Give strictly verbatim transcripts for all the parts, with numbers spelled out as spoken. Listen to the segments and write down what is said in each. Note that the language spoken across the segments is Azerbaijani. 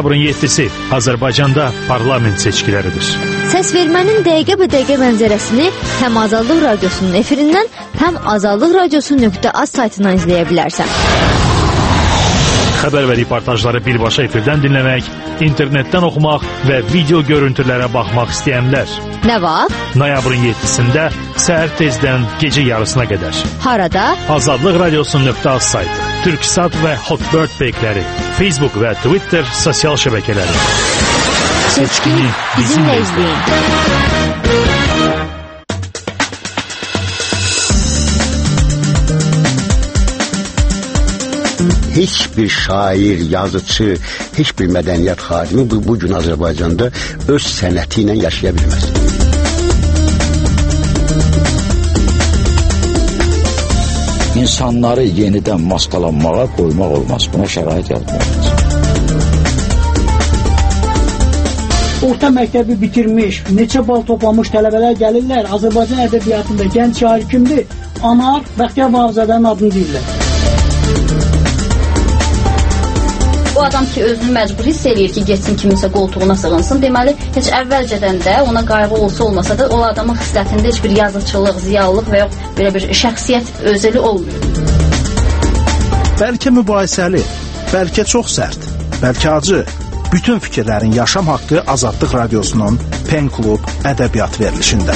Noyabrın yeddisi Azərbaycanda parlament seçkiləridir. Səs vermənin dəqiqə bə dəqiqə mənzərəsini həm Azadlıq Radiosunun efirindən, həm azadlıq radiosu nöqtə az saytından izləyə bilərsən. Xəbər və reportajları birbaşa efirdən dinləmək, internetdən oxumaq və video görüntülərə baxmaq istəyənlər. Nə vaxt? Noyabrın yeddisində səhər tezdən gecə yarısına qədər. Harada? Azadlıq Radiosu nöqtə az saytı, Türksat və Hotbird Bekləri, Facebook və Twitter sosial şəbəkələri. Seçkini bizimlə izləyin. Heç bir şair, yazıcı, heç bir mədəniyyət xadimi bu, bu gün Azərbaycanda öz sənəti ilə yaşaya bilməz. İnsanları yenidən maskalanmağa qoymaq olmaz. Buna şərait yaratmaq. Orta məktəbi bitirmiş, neçə bal toplamış tələbələr gəlirlər. Azərbaycan ədəbiyyatında gənc şair kimdir? Anar Bəxtiyar Vahabzadənin adını deyirlər. O adam ki, özünü məcbur hiss eləyir ki, getsin kiminsə qoltuğuna sığınsın. Deməli, heç əvvəlcədən də ona qayğı olsa olmasa da o adamın xislətində heç bir yazıçılıq, ziyalılıq və yox belə bir şəxsiyyət özəli olmuyor. Bəlkə mübahisəli, bəlkə çox sərt, bəlkə acı. Bütün fikirlərin yaşam haqqı Azadlıq Radiosunun Pen Klub ədəbiyyat verilişində.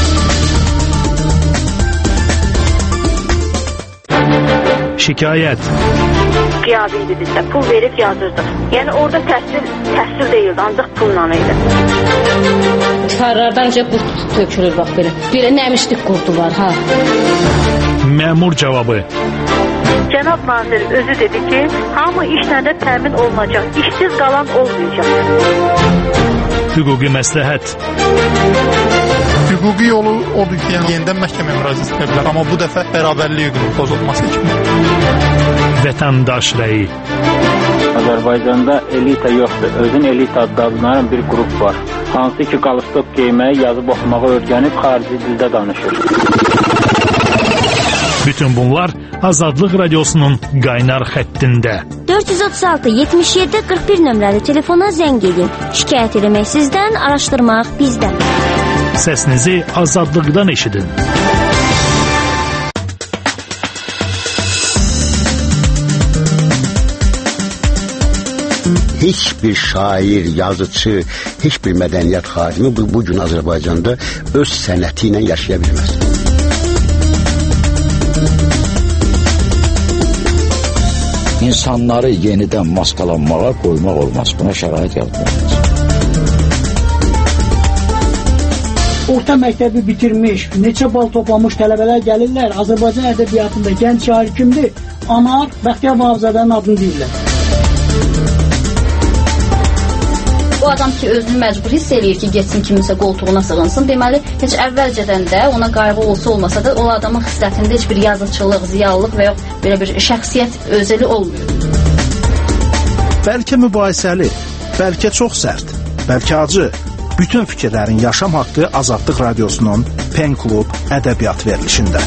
Şikayət. Qiyabiydi bizdə, pul verib yazırdı. Yəni orada təhsil, təhsil deyildi, ancaq pulla idi. Karlardanca qurt tökülür bax belə. Belə nəmişlik qurdu var, ha. Məmur cavabı. Cənab nazir özü dedi ki, hamı işlə də təmin olunacaq, işsiz qalan olmayacaq. Hüquqi məsləhət. Hüquqi yolu odur ki, yəni yenidən məhkəməyə müraciət edə bilər, amma bu dəfə bərabərlik hüququnun pozulması kimi. Vətəndaş rəyi. Azərbaycanda elita yoxdur, özün elita adlanan bir qrup var. Hansı ki, qalstok geyməyi, yazıb oxumağı öyrənib xarici dildə danışır. Bütün bunlar Azadlıq Radiosunun qaynar xəttində. dörd yüz otuz altı yetmiş yeddi qırx bir nömrəli telefona zəng edin. Şikayət eləmək sizdən, araşdırmaq bizdən. Səsinizi azadlıqdan eşidin. Heç bir şair, yazıcı, heç bir mədəniyyət xadimi bu, bu gün Azərbaycanda öz sənəti ilə yaşaya bilməz. İnsanları yenidən maskalanmağa qoymaq olmaz. Buna şərait yaratmaq. Orta məktəbi bitirmiş, neçə bal toplamış tələbələr gəlirlər. Azərbaycan ədəbiyyatında gənc şair kimdir? Anar Bəxtiyar Vahabzadənin adını deyirlər. O adam ki, özünü məcbur hiss eləyir ki, getsin kiminsə qoltuğuna sığınsın. Deməli, heç əvvəlcədən də ona qayğı olsa olmasa da o adamın xislətində heç bir yazıçılıq, ziyalılıq və yox belə bir şəxsiyyət özəli olmuyor. Bəlkə mübahisəli, bəlkə çox sərt, bəlkə acı. Bütün fikirlərin yaşam haqqı Azadlıq Radiosunun Pen Klub ədəbiyyat verilişində.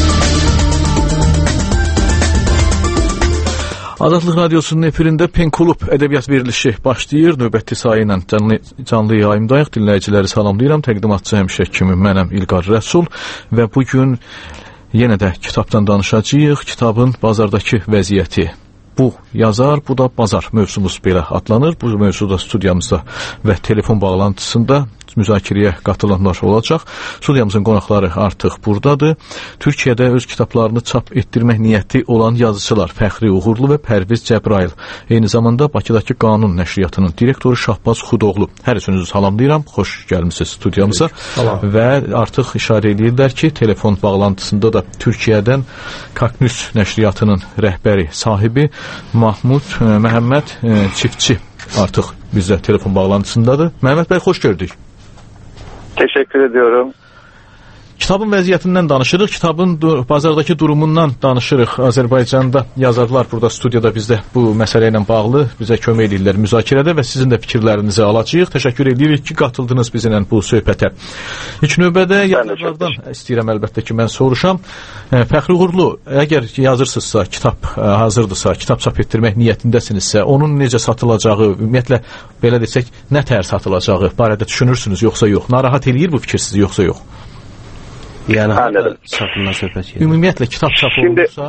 Azadlıq Radiosunun efirində Pen Klub ədəbiyyat verilişi başlayır. Növbəti sayı ilə canlı, canlı yayımdayıq. Dinləyiciləri salamlayıram. Təqdimatçı həmişə kimi mənəm İlqar Rəsul və bugün yenə də kitabdan danışacağıq. Kitabın bazardakı vəziyyəti. Bu yazar, bu da bazar mövzumuz belə adlanır. Bu mövzuda studiyamızda və telefon bağlantısında müzakirəyə qatılanlar olacaq. Studiyamızın qonaqları artıq buradadır. Türkiyədə öz kitablarını çap etdirmək niyyəti olan yazıçılar Fəxri Uğurlu və Pərviz Cəbrayıl. Eyni zamanda Bakıdakı Qanun Nəşriyyatının direktoru Şahbaz Xudoğlu. Hər üçünüzü salamlayıram. Xoş gəlmisiniz studiyamıza. Salam. Və artıq işarə edirlər ki, telefon bağlantısında da Türkiyədən Kaknüs Nəşriyyatının rəhbəri, sahibi Mahmud e, Məhəmməd e, Çiftçi artıq bizdə telefon bağlantısındadır. Məhəmməd bəy, xoş gördük. Teşekkür ediyorum. Kitabın vəziyyətindən danışırıq, kitabın bazardakı durumundan danışırıq. Azərbaycanda yazarlar burada studiyada bizdə bu məsələ ilə bağlı bizə kömək edirlər müzakirədə və sizin də fikirlərinizi alacağıq. Təşəkkür edirik ki, qatıldınız bizimlə bu söhbətə. İlk növbədə yazarlardan istəyirəm əlbəttə ki, mən soruşam. Fəxri Uğurlu, əgər yazırsınızsa, kitab hazırdırsa, kitab çap etdirmək niyyətindəsinizsə, onun necə satılacağı, ümumiyyətlə belə desək, nə tər satılacağı barədə düşünürsünüz yoxsa yox? Narahat eləyir bu fikir sizi yoxsa yox? Yəni harada çapından söhbət gedir? Ümumiyyətlə kitab çap olunursa?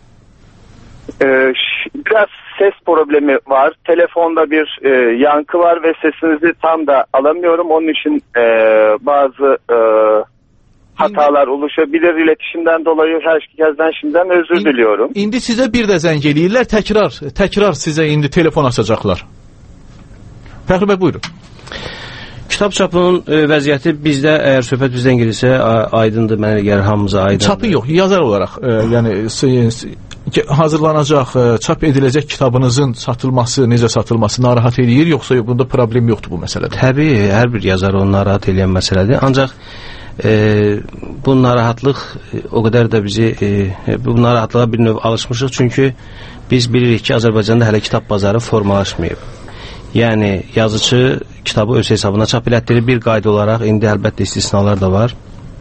E, biraz ses problemi var. Telefonda bir e, yankı var ve sesinizi tam da alamıyorum. Onun için e, bazı e, hatalar oluşabilir. İletişimden dolayı herkesten şimdiden özür İn, diliyorum. İndi sizə bir də zəng eləyirlər. Təkrar, təkrar sizə indi telefon açacaqlar. Fəxri bəy, buyurun. Kitab çapının e, vəziyyəti bizdə, əgər söhbət bizdən gelirsə, aydındır, mənə gəlir hamımıza aydındır. Çapı yox, yazar olaraq, e, yəni hazırlanacaq, e, çap ediləcək kitabınızın satılması, necə satılması narahat eləyir, yoxsa bunda problem yoxdur bu məsələdə? Təbii, hər bir yazar onu narahat eləyən məsələdir. Ancaq e, bu narahatlıq e, o qədər də bizi, e, bu narahatlığa bir növ alışmışıq, çünki biz bilirik ki, Azərbaycanda hələ kitab bazarı formalaşmayıb. Yəni yazıcı kitabı öz hesabına çap elətdirir. Bir qayda olaraq indi əlbəttə istisnalar da var.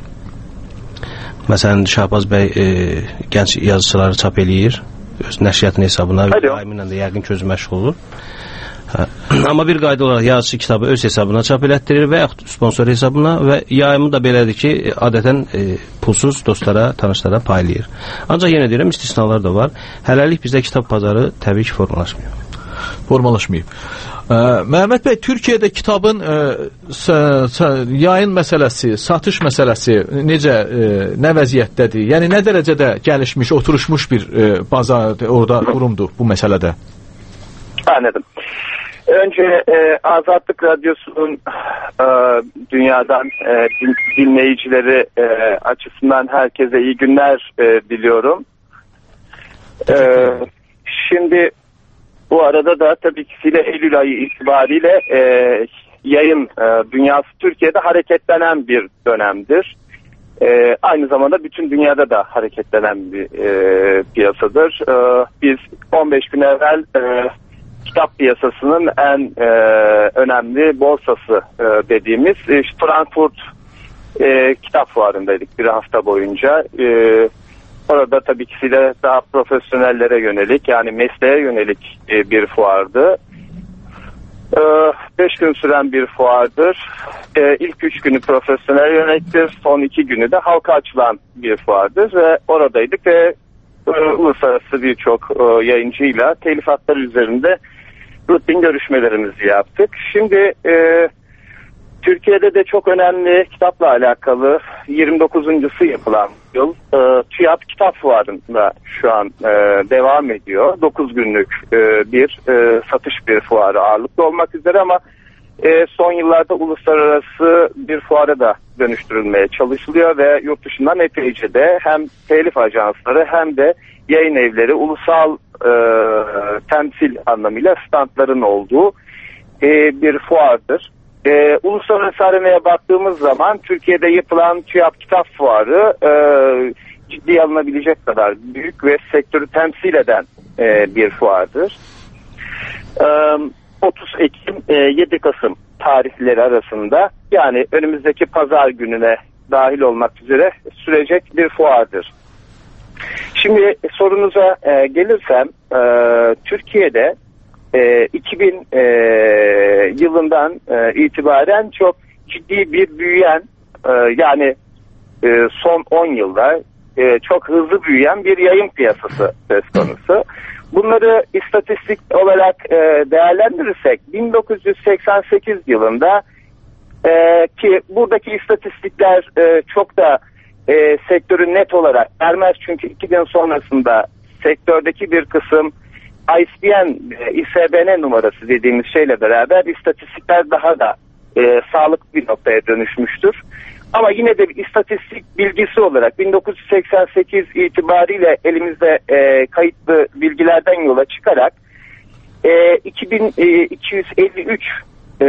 Məsələn, Şahbaz bəy e, gənc yazıçıları çap eləyir öz nəşriyyatın hesabına və daimilə də yəqin ki özü məşğul olur. Hə. Amma bir qayda olaraq yazıcı kitabı öz hesabına çap elətdirir və yaxud sponsor hesabına və yayımı da belədir ki, adətən e, pulsuz dostlara, tanışlara paylayır. Ancaq yenə deyirəm, istisnalar da var. Hələlik bizdə kitab bazarı təbii ki formalaşmıyor. Formalaşmayıb. Ə, Məhəmməd bəy, Türkiyədə kitabın ə, s, s, yayın məsələsi, satış məsələsi necə, ə, nə vəziyyətdədir? Yəni nə dərəcədə gəlişmiş, oturuşmuş bir ə, bazar orada qurumdur bu məsələdə? Anladım. Önce e, Azadlık Radyosu'nun e, dünyadan e, dinleyicileri e, açısından herkese iyi günler e, diliyorum. E, şimdi bu arada da tabii ki Eylül ayı itibariyle e, yayın e, dünyası Türkiye'de hareketlenen bir dönemdir. E, aynı zamanda bütün dünyada da hareketlenen bir e, piyasadır. E, biz on beş gün evvel e, kitap piyasasının en e, önemli borsası e, dediğimiz e, Frankfurt e, kitap fuarındaydık bir hafta boyunca. E, orada tabii ki de daha profesyonellere yönelik, yani mesleğe yönelik e, bir fuardı. E, beş gün süren bir fuardır. E, ilk üç günü profesyonel yöneliktir. Son iki günü de halka açılan bir fuardır ve oradaydık ve e, uluslararası birçok e, yayıncıyla telif hakları üzerinde rutin görüşmelerimizi yaptık. Şimdi e, Türkiye'de de çok önemli kitapla alakalı yirmi dokuzuncusu yapılan yıl e, TÜYAP Kitap Fuarı'nda şu an e, devam ediyor. dokuz günlük e, bir e, satış bir fuarı ağırlıklı olmak üzere ama e, son yıllarda uluslararası bir fuara da dönüştürülmeye çalışılıyor ve yurt dışından epeyce de hem telif ajansları hem de yayın evleri ulusal e, temsil anlamıyla standların olduğu e, bir fuardır. E, uluslararası arenaya baktığımız zaman Türkiye'de yapılan TÜYAP Kitap Fuarı e, ciddiye alınabilecek kadar büyük ve sektörü temsil eden e, bir fuardır. E, otuz Ekim e, yedi Kasım tarihleri arasında, yani önümüzdeki pazar gününe dahil olmak üzere sürecek bir fuardır. Şimdi sorunuza e, gelirsem e, Türkiye'de e, iki bin e, yılından e, itibaren çok ciddi bir büyüyen e, yani e, son on yılda e, çok hızlı büyüyen bir yayın piyasası söz konusu. Bunları istatistik olarak e, değerlendirirsek bin dokuz yüz seksen sekiz yılında e, ki buradaki istatistikler e, çok da e, sektörü net olarak vermez, çünkü iki bin sonrasında sektördeki bir kısım I S B N, e, I S B N numarası dediğimiz şeyle beraber istatistikler daha da e, sağlıklı bir noktaya dönüşmüştür. Ama yine de bir istatistik bilgisi olarak bin dokuz yüz seksen sekiz itibariyle elimizde e, kayıtlı bilgilerden yola çıkarak e, iki bin iki yüz elli üç e,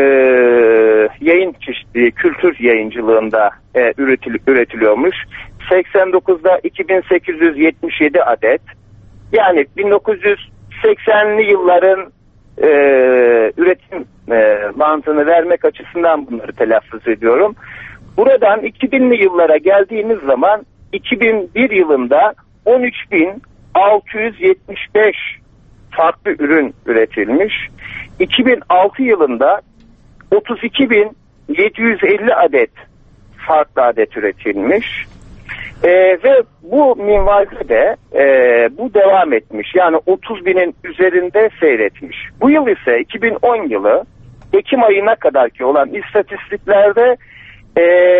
yayın çeşitliği, kültür yayıncılığında e, üretil, üretiliyormuş. seksen dokuzda iki bin sekiz yüz yetmiş yedi adet. Yani bin dokuz yüz seksenli yılların e, üretim e, mantığını vermek açısından bunları telaffuz ediyorum. Buradan iki binli yıllara geldiğimiz zaman iki bin bir yılında on üç bin altı yüz yetmiş beş farklı ürün üretilmiş. iki bin altı yılında otuz iki bin yedi yüz elli adet farklı adet üretilmiş. Ee, ve bu minvalde de e, bu devam etmiş. Yani otuz binin üzerinde seyretmiş. Bu yıl ise iki bin on yılı Ekim ayına kadarki olan istatistiklerde e,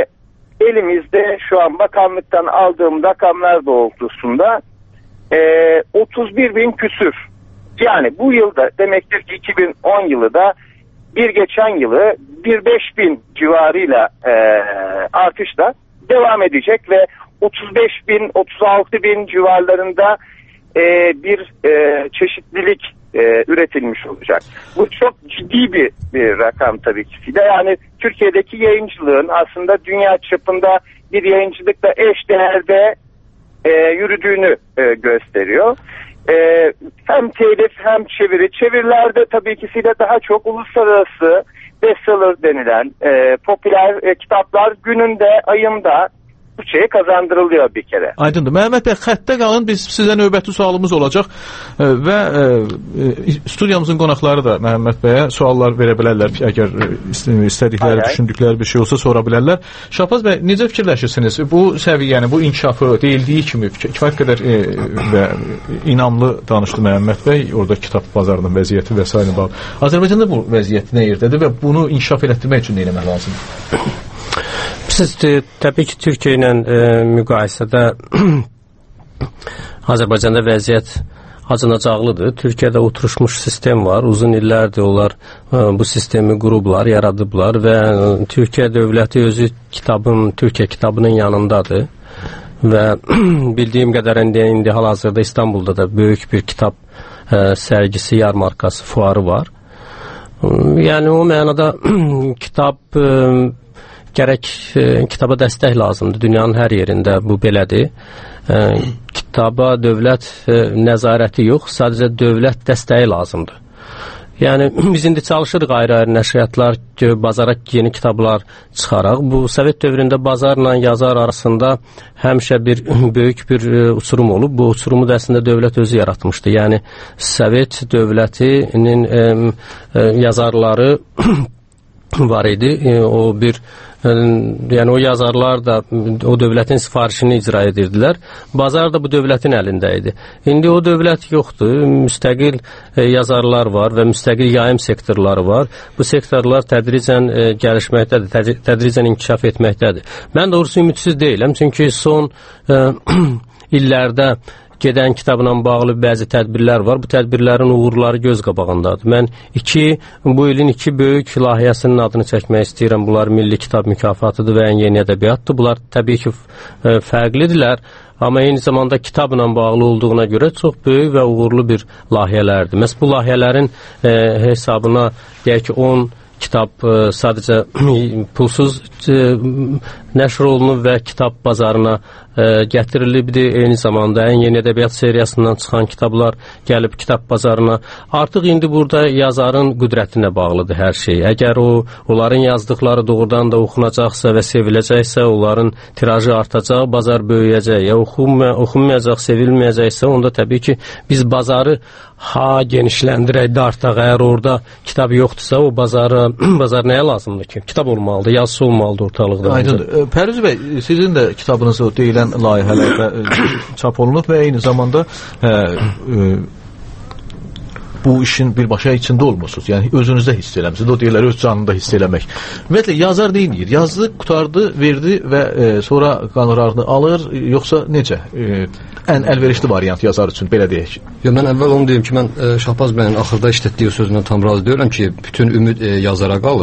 elimizde şu an bakanlıktan aldığım rakamlar doğrultusunda e, otuz bir bin küsür. Yani bu yılda demektir ki iki bin on yılı da bir geçen yılı bir beş bin civarıyla e, artışla devam edecek ve otuz beş bin otuz altı bin civarlarında e, bir e, çeşitlilik e, üretilmiş olacak. Bu çok ciddi bir, bir rakam tabii ki de. Yani Türkiye'deki yayıncılığın aslında dünya çapında bir yayıncılıkla eş değerde e, yürüdüğünü e, gösteriyor. E, hem telif hem çeviri. Çevirilerde tabii ki de daha çok uluslararası bestseller denilen e, popüler e, kitaplar gününde, ayında bütçeye kazandırılıyor bir kere. Aydındır. Məhəmməd bəy, xəttə qalın, biz sizə növbəti sualımız olacaq e, və e, studiyamızın qonaqları da Məhəmməd bəyə suallar verə bilərlər, əgər istədikləri, ay, düşündükləri bir şey olsa sora bilərlər. Şahbaz bəy, necə fikirləşirsiniz? Bu səviyyəni, bu inkişafı deyildiyi kimi kifayət qədər e, və inamlı danışdı Məhəmməd bəy, orada kitab bazarının vəziyyəti və s. bağlı. Azərbaycanda bu vəziyyət nə yerdədir və bunu inkişaf elətdirmək üçün nə eləmək lazımdır? Siz de, təbii ki, Türkiyə ilə e, müqayisədə Azərbaycanda vəziyyət acınacaqlıdır. Türkiyədə oturuşmuş sistem var. Uzun illərdir onlar e, bu sistemi qurublar, yaradıblar və e, Türkiyə dövləti özü kitabın, Türkiyə kitabının yanındadır. Və bildiyim qədər indi, indi hal-hazırda İstanbulda da böyük bir kitab e, sərgisi, yarmarkası, fuarı var. Yəni o mənada kitab e, gərək e, kitaba dəstək lazımdır. Dünyanın hər yerində bu belədir. E, kitaba dövlət e, nəzarəti yox, sadəcə dövlət dəstəyi lazımdır. Yəni biz indi çalışırıq ayrı-ayrı nəşriyyatlar, bazara yeni kitablar çıxaraq. Bu Sovet dövründə bazarla yazar arasında həmişə bir böyük bir e, uçurum olub. Bu uçurumu da əslində dövlət özü yaratmışdı. Yəni Sovet dövlətinin e, e, yazarları var idi. E, o bir yəni o yazarlar da o dövlətin sifarişini icra edirdilər. Bazar da bu dövlətin əlində idi. İndi o dövlət yoxdur. Müstəqil e, yazarlar var və müstəqil yayım sektorları var. Bu sektorlar tədricən e, gəlişməkdədir, tədricən inkişaf etməkdədir. Mən doğrusu ümidsiz deyiləm, çünki son e, illərdə gedən kitabla bağlı bəzi tədbirlər var. Bu tədbirlərin uğurları göz qabağındadır. Mən iki, bu ilin iki böyük layihəsinin adını çəkmək istəyirəm. Bunlar Milli Kitab Mükafatıdır və Ən Yeni Ədəbiyyatdır. Bunlar təbii ki, fərqlidirlər. Amma eyni zamanda kitabla bağlı olduğuna görə çox böyük və uğurlu bir layihələrdir. Məhz bu layihələrin e, hesabına deyək ki, on kitab e, sadəcə pulsuz e, nəşr olunub və kitab bazarına e, gətirilibdir. Eyni zamanda Ən Yeni Ədəbiyyat seriyasından çıxan kitablar gəlib kitab bazarına. Artıq indi burada yazarın qüdrətinə bağlıdır hər şey. Əgər o, onların yazdıqları doğrudan da oxunacaqsa və seviləcəksə, onların tirajı artacaq, bazar böyüyəcək. Ya oxunma, oxunmayacaq, sevilməyəcəksə, onda təbii ki, biz bazarı ha genişləndirək, dartaq. Əgər orada kitab yoxdursa, o bazara, bazar nəyə lazımdır ki? Kitab olmalıdır, yazısı olmalıdır ortalıqda. Aydındır. Pərviz bəy, sizin də kitabınız o deyilən layihələrdə çap olunub və eyni zamanda hə, e, bu işin birbaşa içində olmusunuz. Yəni özünüzdə hiss eləmisiniz. O deyirlər öz canında hiss eləmək. Ümumiyyətlə yazar nə edir? Yazdı, qutardı, verdi və e, sonra qonorarını alır, yoxsa necə? E, ən əlverişli variant yazar üçün belə deyək. Yo, mən əvvəl onu deyim ki, mən e, Şahbaz bəyin axırda işlətdiyi sözünə tam razı deyirəm ki, bütün ümid e, yazara qalır.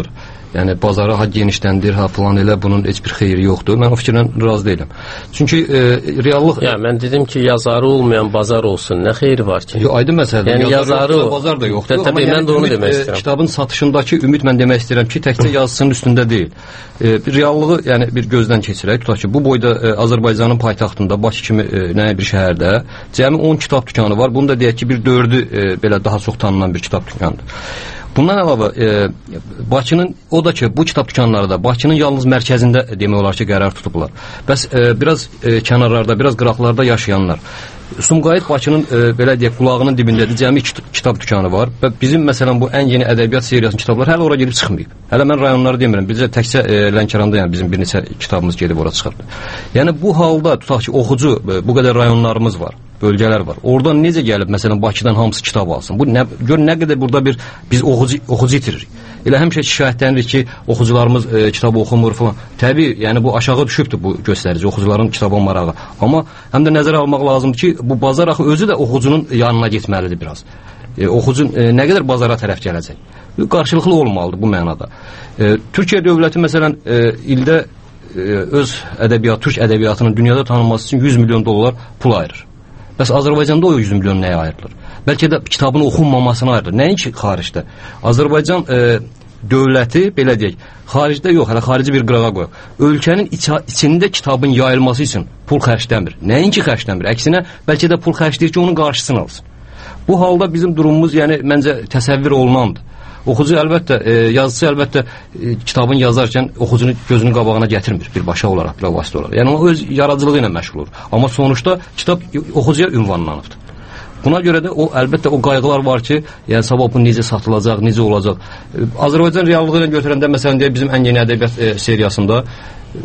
Yəni bazarı ha genişləndir, ha falan elə bunun heç bir xeyri yoxdur. Mən o fikirlə razı deyiləm. Çünki e, reallıq Ya mən dedim ki, yazarı olmayan bazar olsun. Nə xeyri var ki? Yo, aydın məsələdir. Yəni yazarı, yazarı bazar da yoxdur. Təbii mən də onu ümid, demək e, istəyirəm. Kitabın satışındakı ümid mən demək istəyirəm ki, təkcə yazısının üstündə deyil. E, bir reallığı yəni bir gözdən keçirək. Tutaq ki, bu boyda e, Azərbaycanın paytaxtında Bakı kimi e, nə bir şəhərdə cəmi on kitab dükanı var. Bunu da deyək ki, bir dördü e, belə daha çox tanınan bir kitab dükanıdır. Bundan əlavə e, Bakının, o da ki, bu kitab dükanları da Bakının yalnız mərkəzində demək olar ki, qərar tutublar. Bəs e, biraz e, kənarlarda, biraz qıraqlarda yaşayanlar. Sumqayıt Bakının e, belə deyək, qulağının dibindədir. Cəmi iki kitab dükanı var və bizim məsələn bu ən yeni ədəbiyyat seriyasının kitabları hələ ora gedib çıxmayıb. Hələ mən rayonları demirəm. Bizə təkcə e, Lənkəranda yəni bizim bir neçə kitabımız gedib ora çıxıb. Yəni bu halda tutaq ki, oxucu e, bu qədər rayonlarımız var, bölgələr var. Oradan necə gəlib məsələn Bakıdan hamısı kitab alsın? Bu nə gör nə qədər burada bir biz oxucu oxucu itiririk. Elə həmişə şikayətlənir ki, oxucularımız e, kitab oxumur falan. Təbii, yəni bu aşağı düşübdür bu göstərici oxucuların kitaba marağı. Amma həm də nəzərə almaq lazımdır ki, bu bazar axı özü də oxucunun yanına getməlidir biraz. E, oxucu e, nə qədər bazara tərəf gələcək? Qarşılıqlı olmalıdır bu mənada. E, Türkiyə dövləti məsələn e, ildə e, öz ədəbiyyat, türk ədəbiyyatının dünyada tanınması üçün yüz milyon dollar pul ayırır. Bəs Azərbaycanda o yüz milyon nəyə ayrılır? Bəlkə də kitabın oxunmamasına ayrılır. Nəinki xaricdə? Azərbaycan e, dövləti, belə deyək, xaricdə yox, hələ xarici bir qırağa qoyaq. Ölkənin iç içində kitabın yayılması üçün pul xərcləmir. Nəinki xərcləmir? Əksinə, bəlkə də pul xərcləyir ki, onun qarşısını alsın. Bu halda bizim durumumuz, yəni, məncə təsəvvür olunandır. Oxucu əlbəttə, e, yazıcı əlbəttə e, kitabın yazarkən oxucunu gözünün qabağına gətirmir birbaşa olaraq, bir vasitə olaraq. Yəni o öz yaradıcılığı ilə məşğul olur. Amma sonuçta kitab oxucuya ünvanlanıbdır. Buna görə də o əlbəttə o qayğılar var ki, yəni sabah bu necə satılacaq, necə olacaq. E, Azərbaycan reallığı ilə götürəndə məsələn deyək bizim ən yeni ədəbiyyat e, seriyasında e,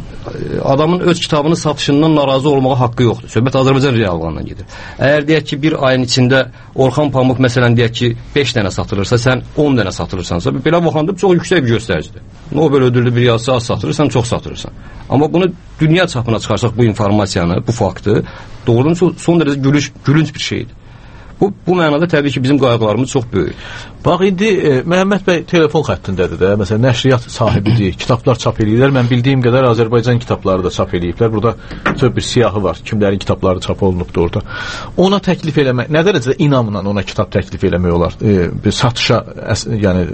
adamın öz kitabının satışından narazı olmağa haqqı yoxdur. Söhbət Azərbaycan reallığından gedir. Əgər deyək ki, bir ayın içində Orxan Pamuk məsələn deyək ki, beş dənə satılırsa, sən on dənə satılırsansa, belə baxanda çox yüksək bir göstəricidir. Nobel ödüllü bir yazısı az satılırsan, çox satılırsan. Amma bunu dünya çapına çıxarsaq bu informasiyanı, bu faktı, doğrudan son dərəcə gülünç, gülünç bir şeydir. Bu, bu mənada təbii ki, bizim qayğılarımız çox böyük. Bax, indi e, Məhəmməd bəy telefon xəttindədir də, məsələn, nəşriyyat sahibidir, kitablar çap edirlər. Mən bildiyim qədər Azərbaycan kitabları da çap ediblər. Burada çox bir siyahı var, kimlərin kitabları çap olunubdur orada. Ona təklif eləmək, nə dərəcədə inamla ona kitab təklif eləmək olar? E, bir satışa, əs, yəni,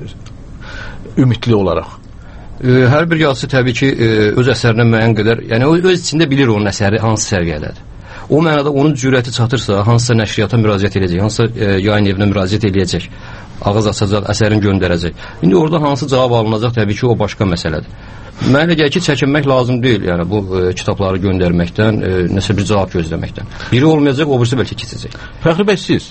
ümidli olaraq. E, hər bir yazısı təbii ki, e, öz əsərinə müəyyən qədər, yəni o öz içində bilir onun əsəri hansı səviyyədədir. O mənada onun cürəti çatırsa, hansısa nəşriyyata müraciət edəcək, hansısa e, yayın evinə müraciət edəcək, ağız açacaq, əsərin göndərəcək. İndi orada hansı cavab alınacaq, təbii ki, o başqa məsələdir. Mənə elə gəlir ki, çəkinmək lazım deyil, yəni bu e, kitabları göndərməkdən, e, nəsə bir cavab gözləməkdən. Biri olmayacaq, o birisi bəlkə keçəcək. Fəxri bəy, siz?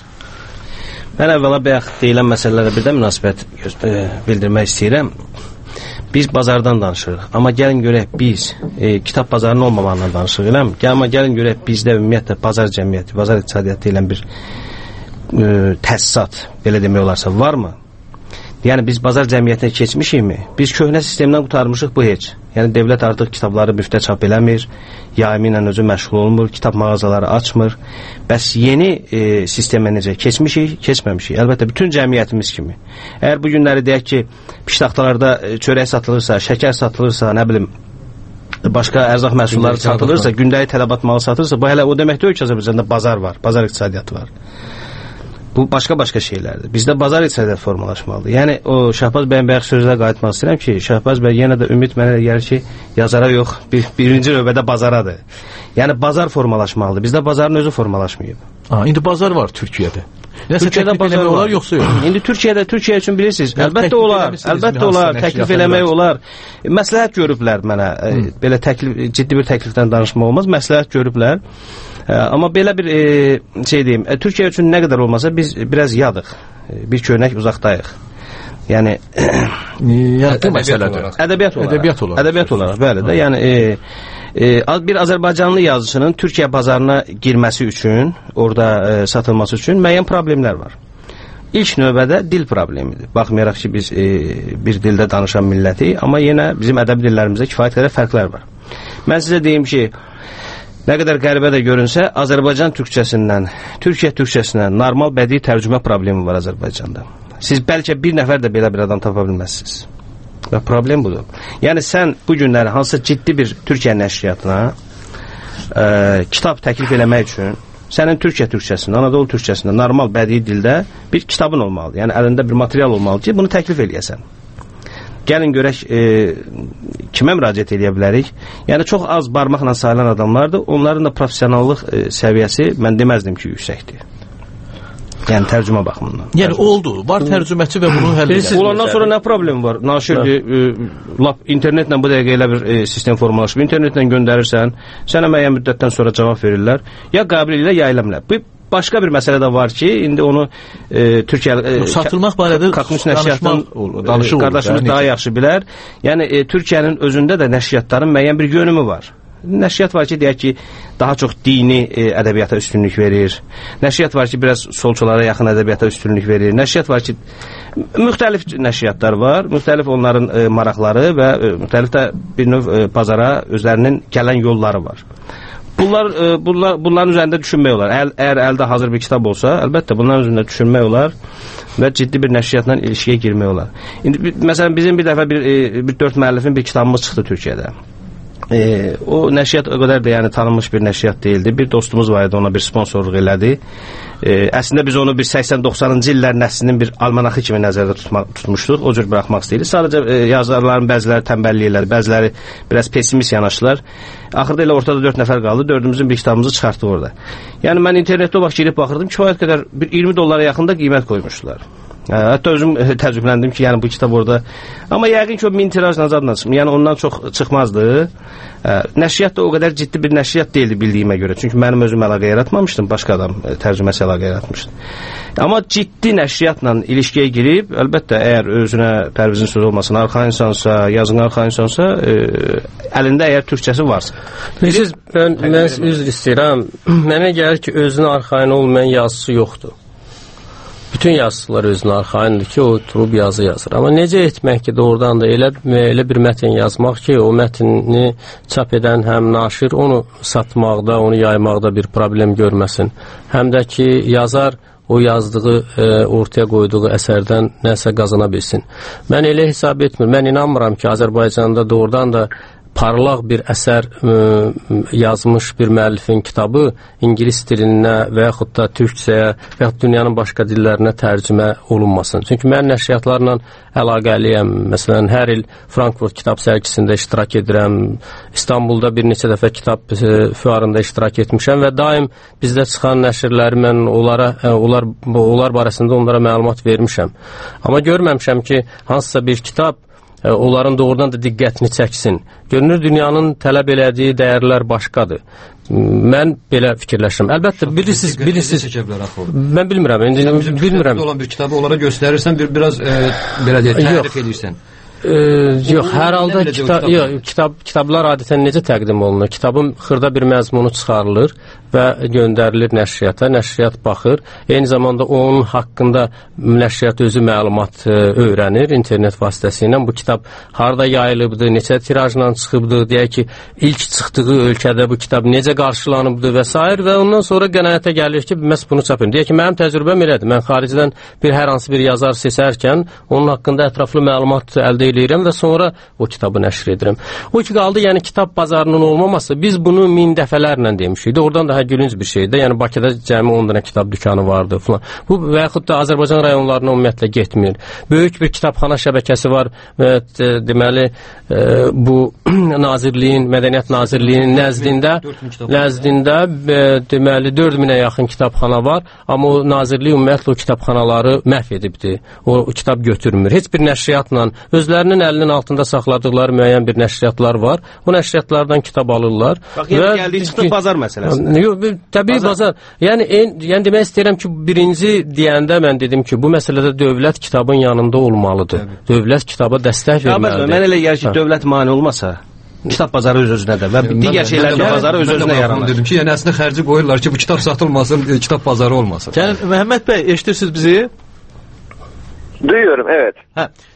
Mən əvvəla bayaq deyilən məsələlərə bir də münasibət e, bildirmək istəyirəm. Biz bazardan danışırıq. Amma gəlin görək biz e, kitab bazarının olmamağından danışırıq. Elə mi? Amma gəlin görək bizdə ümumiyyətlə bazar cəmiyyəti, bazar iqtisadiyyatı ilə bir e, təsisat, belə demək olarsa, varmı? Yəni biz bazar cəmiyyətinə keçmişikmi? Biz köhnə sistemdən qurtarmışıq, bu heç. Yəni dövlət artıq kitabları müftə çap eləmir, yayımı ilə özü məşğul olmur, kitab mağazaları açmır. Bəs yeni e, sistemə necə? Keçmişik, keçməmişik. Əlbəttə bütün cəmiyyətimiz kimi. Əgər bu günləri deyək ki, piştaxtalarda çörək satılırsa, şəkər satılırsa, nə bilim, başqa ərzaq məhsulları satılırsa, gündəlik tələbat malı satılırsa, bu hələ o demək deyil ki, Azərbaycanda bazar var, bazar iqtisadiyyatı var. Bu başqa-başqa şeylərdir. Bizdə bazar iqtisadiyyatı formalaşmalıdır. Yəni o Şahbaz bəyin bayaq sözünə qayıtmaq istəyirəm ki, Şahbaz bəy yenə də ümid mənə gəlir ki, yazara yox, bir, birinci növbədə bazaradır. Yəni bazar formalaşmalıdır. Bizdə bazarın özü formalaşmayıb. Ha, indi bazar var Türkiyədə. Nəsə Türkiyədə bazar var. Olar, yoxsa yox? İndi Türkiyədə, Türkiyə üçün bilirsiniz, əlbəttə olar, əlbəttə olar, təklif eləmək olar. Məsləhət görüblər mənə, e, belə təklif, ciddi bir təklifdən danışmaq olmaz, məsləhət görüblər. E, amma belə bir e, şey deyim, e, Türkiyə üçün nə qədər olmasa biz biraz yadıq, e, bir köynək uzaqdayıq. Yəni, yəni bu məsələdir. Ədəbiyyat olaraq. Ədəbiyyat olaraq. Ədəbiyyat olaraq, bəli də. Yəni e, e, bir Azərbaycanlı yazıçının Türkiyə bazarına girməsi üçün, orada e, satılması üçün müəyyən problemlər var. İlk növbədə dil problemidir. Baxmayaraq ki, biz e, bir dildə danışan millətik, amma yenə bizim ədəbi dillərimizdə kifayət qədər fərqlər var. Mən sizə deyim ki, nə qədər qəribə də görünsə, Azərbaycan türkçəsindən, Türkiyə türkçəsindən normal bədii tərcümə problemi var Azərbaycanda. Siz bəlkə bir nəfər də belə bir adam tapa bilməzsiniz. Və problem budur. Yəni sən bu günləri hansısa ciddi bir Türkiyə nəşriyyatına ə, kitab təklif eləmək üçün sənin Türkiyə türkçəsində, Anadolu türkçəsində, normal bədii dildə bir kitabın olmalıdır. Yəni əlində bir material olmalıdır ki, bunu təklif eləyəsən. Gəlin görək e, kimə müraciət edə bilərik? Yəni çox az barmaqla sayılan adamlardır. Onların da professionallıq e, səviyyəsi mən deməzdim ki, yüksəkdir. Yəni tərcümə baxımından. Yəni tərcümə. Oldu, var tərcüməçi və bunu həll edir. Olandan sonra nə problem var? Naşirdir, e, lap internetlə bu dəqiqə elə bir e, sistem formalaşıb. İnternetlə göndərirsən, sənə müəyyən müddətdən sonra cavab verirlər. Ya qəbul edirlər, ya eləmirlər. Bu başqa bir məsələ də var ki, indi onu e, Türkiyə e, satılmaq barədə danışmaq danışıq qardaşımız yəni, daha yaxşı bilər. Yəni e, Türkiyənin özündə də nəşriyyatların müəyyən bir yönümü var. Nəşriyyat var ki, deyək ki, daha çox dini e, ədəbiyyata üstünlük verir. Nəşriyyat var ki, biraz solçulara yaxın ədəbiyyata üstünlük verir. Nəşriyyat var ki, müxtəlif nəşriyyatlar var, müxtəlif onların e, maraqları və e, müxtəlif də bir növ e, bazara özlərinin gələn yolları var. Bunlar, e, bunlar bunların üzərində düşünmək olar. Əl, əgər əldə hazır bir kitab olsa, əlbəttə bunların üzərində düşünmək olar və ciddi bir nəşriyyatla ilişkiyə girmək olar. İndi bir, məsələn bizim bir dəfə bir, e, bir dörd müəllifin bir kitabımız çıxdı Türkiyədə. E, o nəşriyyat o qədər də yəni tanınmış bir nəşriyyat deyildi. Bir dostumuz var idi, ona bir sponsorluq elədi. E, əslində biz onu bir səksən doxsanıncı illərin nəslinin bir almanaxı kimi nəzərdə tutma, tutmuşduq. O cür buraxmaq istəyirdik. Sadəcə e, yazarların bəziləri tənbəlliyirlər, bəziləri biraz pessimist yanaşdılar. Axırda elə ortada dörd nəfər qaldı. Dördümüzün bir kitabımızı çıxartdıq orada. Yəni mən internetdə o vaxt girib baxırdım, kifayət qədər bir iyirmi dollara yaxında qiymət qoymuşdular. Hə, hətta özüm təəccübləndim ki, yəni bu kitab orada. Amma yəqin ki, o min tirajla zadla çıxmır. Yəni ondan çox çıxmazdı. Hə, nəşriyyat da o qədər ciddi bir nəşriyyat deyildi bildiyimə görə. Çünki mənim özüm əlaqə yaratmamışdım, başqa adam tərcüməsi əlaqə yaratmışdı. Amma ciddi nəşriyyatla ilişkiyə girib, əlbəttə əgər özünə Pərvizin sözü olmasın, arxain insansa, yazın arxain insansa, e, əlində əgər türkçəsi varsa. Bilirsiniz, mən, mən üzr istəyirəm. Mənə gəlir ki, özünə arxain olmayan yazısı yoxdur. Bütün yazıçılar özünə arxaindir ki, o oturub yazı yazır. Amma necə etmək ki, doğrudan da elə, elə bir mətn yazmaq ki, o mətni çap edən həm naşir onu satmaqda, onu yaymaqda bir problem görməsin. Həm də ki, yazar o yazdığı, e, ortaya qoyduğu əsərdən nəsə qazana bilsin. Mən elə hesab etmir. Mən inanmıram ki, Azərbaycanda doğrudan da parlaq bir əsər ə, yazmış bir müəllifin kitabı ingilis dilinə və yaxud da türkçəyə və yaxud dünyanın başqa dillərinə tərcümə olunmasın. Çünki mən nəşriyyatlarla əlaqəliyəm. Məsələn, hər il Frankfurt kitab sərgisində iştirak edirəm. İstanbulda bir neçə dəfə kitab ə, fuarında iştirak etmişəm və daim bizdə çıxan nəşrləri mən onlara, ə, onlar, onlar barəsində onlara məlumat vermişəm. Amma görməmişəm ki, hansısa bir kitab onların doğrudan da diqqətini çəksin. Görünür, dünyanın tələb elədiyi dəyərlər başqadır. Mən belə fikirləşirəm. Əlbəttə, bilirsiniz, bilirsiniz. Mən bilmirəm, indi bilmirəm. Olan bir kitabı onlara göstərirsən, bir biraz e, belə deyək, tərif edirsən. Ee, yox, hər halda kitab, yox, kitab, kitablar adətən necə təqdim olunur? Kitabın xırda bir məzmunu çıxarılır və göndərilir nəşriyyata. Nəşriyyat baxır. Eyni zamanda onun haqqında nəşriyyat özü məlumat e, öyrənir internet vasitəsilə. Bu kitab harda yayılıbdır, neçə tirajla çıxıbdır, deyək ki, ilk çıxdığı ölkədə bu kitab necə qarşılanıbdır və s. və ondan sonra qənaətə gəlir ki, məhz bunu çap edin. Deyək ki, mənim təcrübəm elədir. Mən xaricdən bir hər hansı bir yazar seçərkən onun haqqında ətraflı məlumat əldə eləyirəm və sonra o kitabı nəşr edirəm. O ki qaldı, yəni kitab bazarının olmaması, biz bunu min dəfələrlə demişik. Oradan daha gülünc bir şeydir. Yəni Bakıda cəmi on dənə kitab dükanı vardı falan. Bu və yaxud da Azərbaycan rayonlarına ümumiyyətlə getmir. Böyük bir kitabxana şəbəkəsi var və e, deməli e, bu Nazirliyin, Mədəniyyət Nazirliyinin nəzdində nəzdində e, deməli dörd minə yaxın kitabxana var, amma o Nazirlik ümumiyyətlə o kitabxanaları məhv edibdir. O, o kitab götürmür. Heç bir nəşriyyatla özlərinin əlinin altında saxladıqları müəyyən bir nəşriyyatlar var. O nəşriyyatlardan kitab alırlar. Bax, yəni gəldik çıxdıq bazar məsələsi. Yox, təbii bazar. bazar. Yəni, en, yəni demək istəyirəm ki, birinci deyəndə mən dedim ki, bu məsələdə dövlət kitabın yanında olmalıdır. Təbii. Dövlət kitaba dəstək verməlidir. Mən elə gəlir ki, dövlət mane olmasa, kitab bazarı öz-özünədir və digər şeylərin də bazarı öz-özünə yaranır. Dedim ki, yəni əslində xərci qoyurlar ki, bu kitab satılmasın, kitab bazarı olmasın. Yəni, Məhəmməd bəy, eşidirsiniz bizi? Duyuyorum, evet. Hə,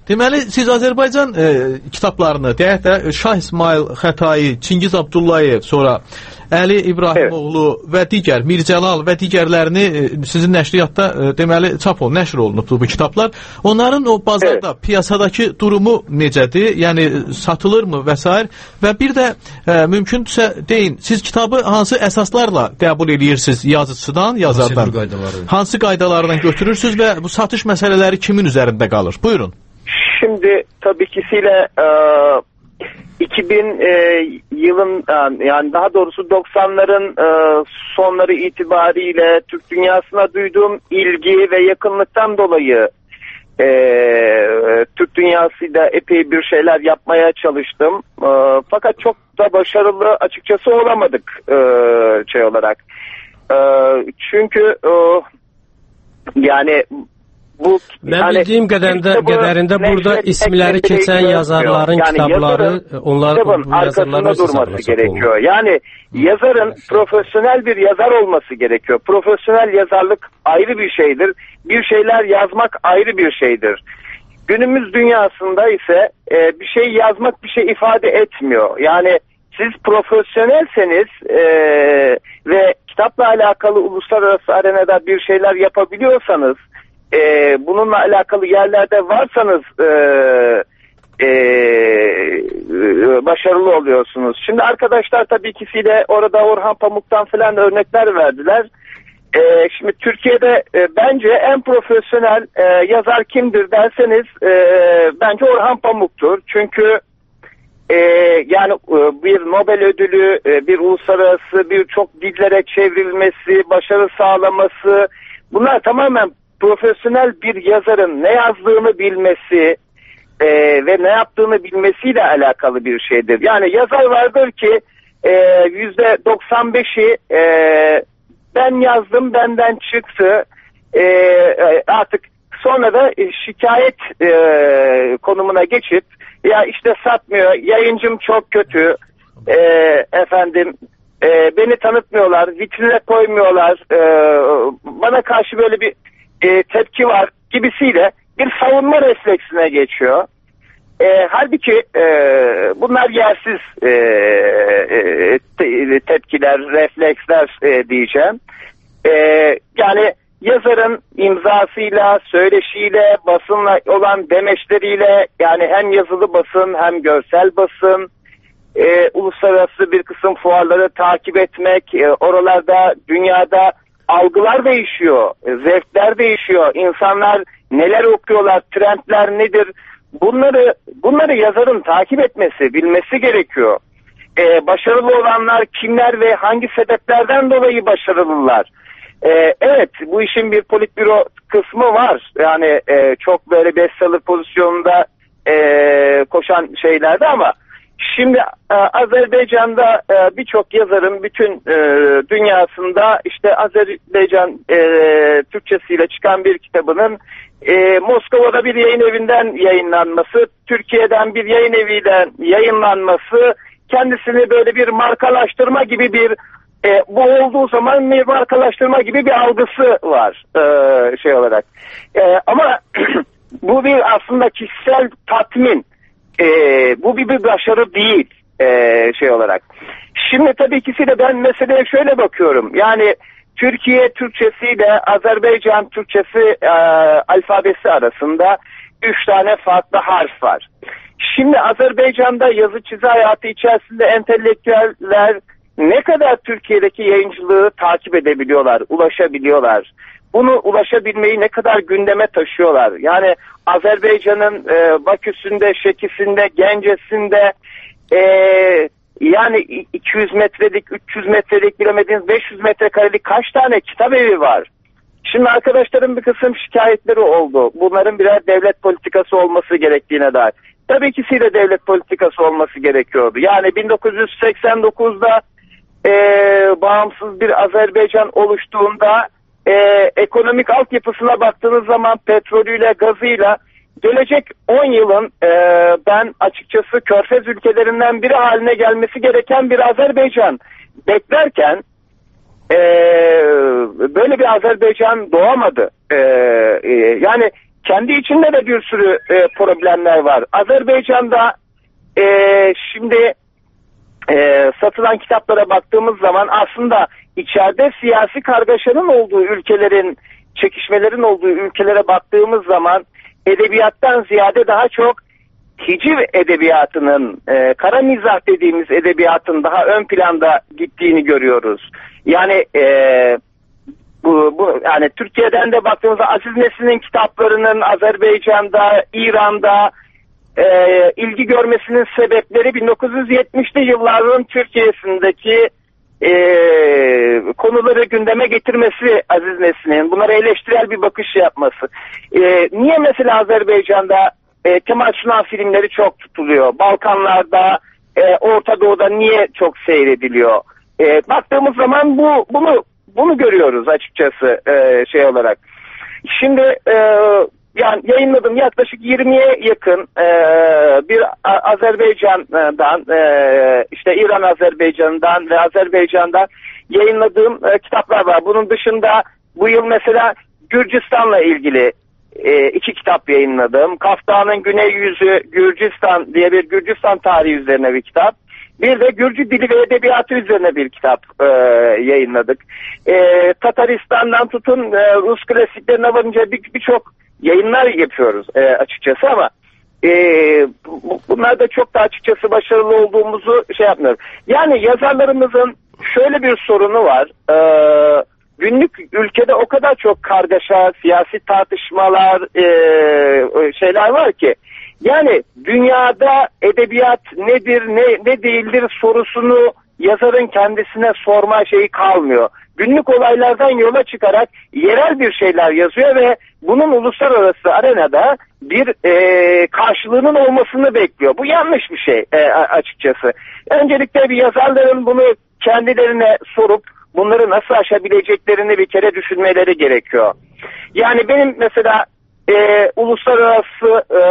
Deməli, siz Azərbaycan e, kitablarını, deyək də Şah İsmail Xətai, Çingiz Abdullayev, sonra Əli İbrahimoğlu evet. və digər Mircəlal və digərlərini e, sizin nəşriyyatda e, deməli çap olunub, nəşr olunubdur bu kitablar. Onların o bazarda, evet. piyasadakı durumu necədir? Yəni satılırmı və s. Və bir də e, mümkündürsə deyin, siz kitabı hansı əsaslarla qəbul edirsiniz yazıcıdan, yazardan? Qaydaları. Hansı qaydalardan götürürsünüz və bu satış məsələləri kimin üzərində qalır? Buyurun. Şimdi tabii kisiyle e, iki bin e, yılın yani daha doğrusu doksanların e, sonları itibariyle Türk dünyasına duyduğum ilgi ve yakınlıktan dolayı e, Türk dünyasıyla epey bir şeyler yapmaya çalıştım. E, fakat çok da başarılı açıkçası olamadık e, şey olarak. E, çünkü e, yani bu ben yani, bildiğim kadarında, kadarında burada isimleri keçen yazarların yani kitapları yazarın, onlar bu arkasında durması gerekiyor. Olur. Yani yazarın profesyonel bir yazar olması gerekiyor. Profesyonel yazarlık ayrı bir şeydir. Bir şeyler yazmak ayrı bir şeydir. Günümüz dünyasında ise e, bir şey yazmak bir şey ifade etmiyor. Yani siz profesyonelseniz e, ve kitapla alakalı uluslararası arenada bir şeyler yapabiliyorsanız, Ee, bununla alakalı yerlerde varsanız e, e, başarılı oluyorsunuz. Şimdi arkadaşlar tabii ikisiyle orada Orhan Pamuk'tan falan örnekler verdiler. Ee, şimdi Türkiye'de e, bence en profesyonel e, yazar kimdir derseniz e, bence Orhan Pamuk'tur. Çünkü e, yani e, bir Nobel ödülü, e, bir uluslararası birçok dillere çevrilmesi, başarı sağlaması, bunlar tamamen profesyonel bir yazarın ne yazdığını bilmesi e, ve ne yaptığını bilmesiyle alakalı bir şeydir. Yani yazar vardır ki yüzde doksan beşi e, ben yazdım benden çıktı e, artık sonra da şikayet e, konumuna geçip ya işte satmıyor, yayıncım çok kötü, e, efendim e, beni tanıtmıyorlar, vitrine koymuyorlar, e, bana karşı böyle bir E, tepki var gibisiyle bir savunma refleksine geçiyor. E, halbuki e, bunlar yersiz e, e, te, tepkiler, refleksler e, diyeceğim. E, yani yazarın imzasıyla, söyleşiyle, basınla olan demeçleriyle, yani hem yazılı basın hem görsel basın, e, uluslararası bir kısım fuarları takip etmek, e, oralarda dünyada algılar değişiyor, zevkler değişiyor, insanlar neler okuyorlar, trendler nedir, bunları bunları yazarın takip etmesi, bilmesi gerekiyor. Ee, başarılı olanlar kimler ve hangi sebeplerden dolayı başarılılar? Ee, evet, bu işin bir politbüro kısmı var, yani e, çok böyle bestseller pozisyonunda e, koşan şeylerde, ama şimdi e, Azerbaycan'da e, birçok yazarın bütün e, dünyasında işte Azerbaycan e, Türkçesiyle çıkan bir kitabının e, Moskova'da bir yayın evinden yayınlanması, Türkiye'den bir yayın evinden yayınlanması, kendisini böyle bir markalaştırma gibi bir e, bu olduğu zaman bir markalaştırma gibi bir algısı var e, şey olarak. E, ama bu bir aslında kişisel tatmin. Ee, bu bir, bir başarı değil ee, şey olarak. Şimdi tabii ikisiyle ben meseleye şöyle bakıyorum. Yani Türkiye Türkçesi ile Azerbaycan Türkçesi e, alfabesi arasında üç tane farklı harf var. Şimdi Azerbaycan'da yazı çizi hayatı içerisinde entelektüeller ne kadar Türkiye'deki yayıncılığı takip edebiliyorlar, ulaşabiliyorlar. Bunu ulaşabilmeyi ne kadar gündeme taşıyorlar. Yani Azerbaycan'ın e, Baküsü'nde, Şekis'inde, Gence'sinde e, yani iki yüz metrelik, üç yüz metrelik, bilemediğiniz beş yüz metrekarelik kaç tane kitap evi var? Şimdi arkadaşlarım bir kısım şikayetleri oldu. Bunların birer devlet politikası olması gerektiğine dair. Tabii ikisiyle devlet politikası olması gerekiyordu. Yani bin dokuz yüz seksen dokuzda e, bağımsız bir Azerbaycan oluştuğunda e, ekonomik altyapısına baktığınız zaman petrolüyle, gazıyla gelecek on yılın e, ben açıkçası Körfez ülkelerinden biri haline gelmesi gereken bir Azerbaycan beklerken e, böyle bir Azerbaycan doğamadı. E, e, yani kendi içinde de bir sürü e, problemler var. Azerbaycan'da e, şimdi e, satılan kitaplara baktığımız zaman aslında içeride siyasi kargaşanın olduğu ülkelerin, çekişmelerin olduğu ülkelere baktığımız zaman edebiyattan ziyade daha çok hiciv edebiyatının, e, kara mizah dediğimiz edebiyatın daha ön planda gittiğini görüyoruz. Yani e, bu, bu yani Türkiye'den de baktığımızda Aziz Nesin'in kitaplarının Azerbaycan'da, İran'da e, ilgi görmesinin sebepleri bin dokuz yüz yetmişli yılların Türkiye'sindeki e, konuları gündeme getirmesi Aziz Nesin'in, bunlara eleştirel bir bakış yapması. E, niye mesela Azerbaycan'da e, Kemal Sunal filmleri çok tutuluyor? Balkanlarda, e, Orta Doğu'da niye çok seyrediliyor? E, baktığımız zaman bu bunu bunu görüyoruz açıkçası e, şey olarak. Şimdi e, yani yayınladım yaklaşık yirmiye yakın e, bir Azerbaycan'dan, e, işte İran Azerbaycan'dan ve Azerbaycan'dan yayınladığım e, kitaplar var. Bunun dışında bu yıl mesela Gürcistan'la ilgili e, iki kitap yayınladım. Kaftanın Güney Yüzü Gürcistan diye bir Gürcistan tarihi üzerine bir kitap. Bir de Gürcü dili ve edebiyatı üzerine bir kitap e, yayınladık. E, Tataristan'dan tutun e, Rus klasiklerine varınca birçok bir yayınlar yapıyoruz e, açıkçası ama e, bu, bunlar da çok da açıkçası başarılı olduğumuzu şey yapmıyorum. Yani yazarlarımızın şöyle bir sorunu var. E, günlük ülkede o kadar çok kargaşa, siyasi tartışmalar, e, şeyler var ki. Yani dünyada edebiyat nedir, ne, ne değildir sorusunu yazarın kendisine sorma şeyi kalmıyor. Günlük olaylardan yola çıkarak yerel bir şeyler yazıyor ve bunun uluslararası arenada bir e, karşılığının olmasını bekliyor. Bu yanlış bir şey e, açıkçası. Öncelikle bir yazarların bunu kendilerine sorup bunları nasıl aşabileceklerini bir kere düşünmeleri gerekiyor. Yani benim mesela e, uluslararası e,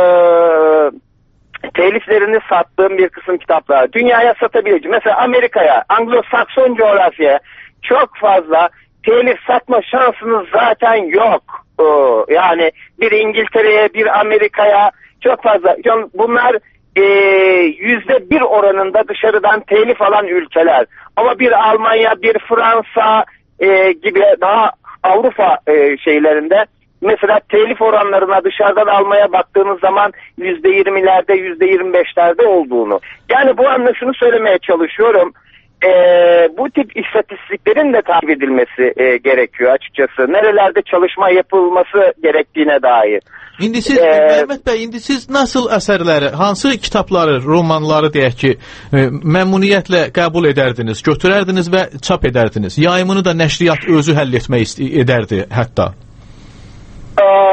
teliflerini sattığım bir kısım kitaplar dünyaya satabileceğim. Mesela Amerika'ya, Anglo-Sakson coğrafyaya çok fazla telif satma şansınız zaten yok. Ee, yani bir İngiltere'ye, bir Amerika'ya çok fazla. Bunlar e, yüzde bir oranında dışarıdan telif alan ülkeler. Ama bir Almanya, bir Fransa e, gibi daha Avrupa e, şeylerinde mesela telif oranlarına dışarıdan almaya baktığınız zaman yüzde yirmilerde, yüzde yirmi beşlerde olduğunu. Yani bu anlamda şunu söylemeye çalışıyorum. Ee, bu tip istatistiklerin de takip edilmesi e, gerekiyor açıkçası. Nerelerde çalışma yapılması gerektiğine dair. İndi siz, ee, Mehmet Bey, indi siz nasıl əsərləri, hansı kitabları, romanları deyək ki, e, məmnuniyyətlə qəbul edərdiniz, götürərdiniz və çap edərdiniz? Yayımını da nəşriyyat özü həll etmək edərdi hətta. Ee,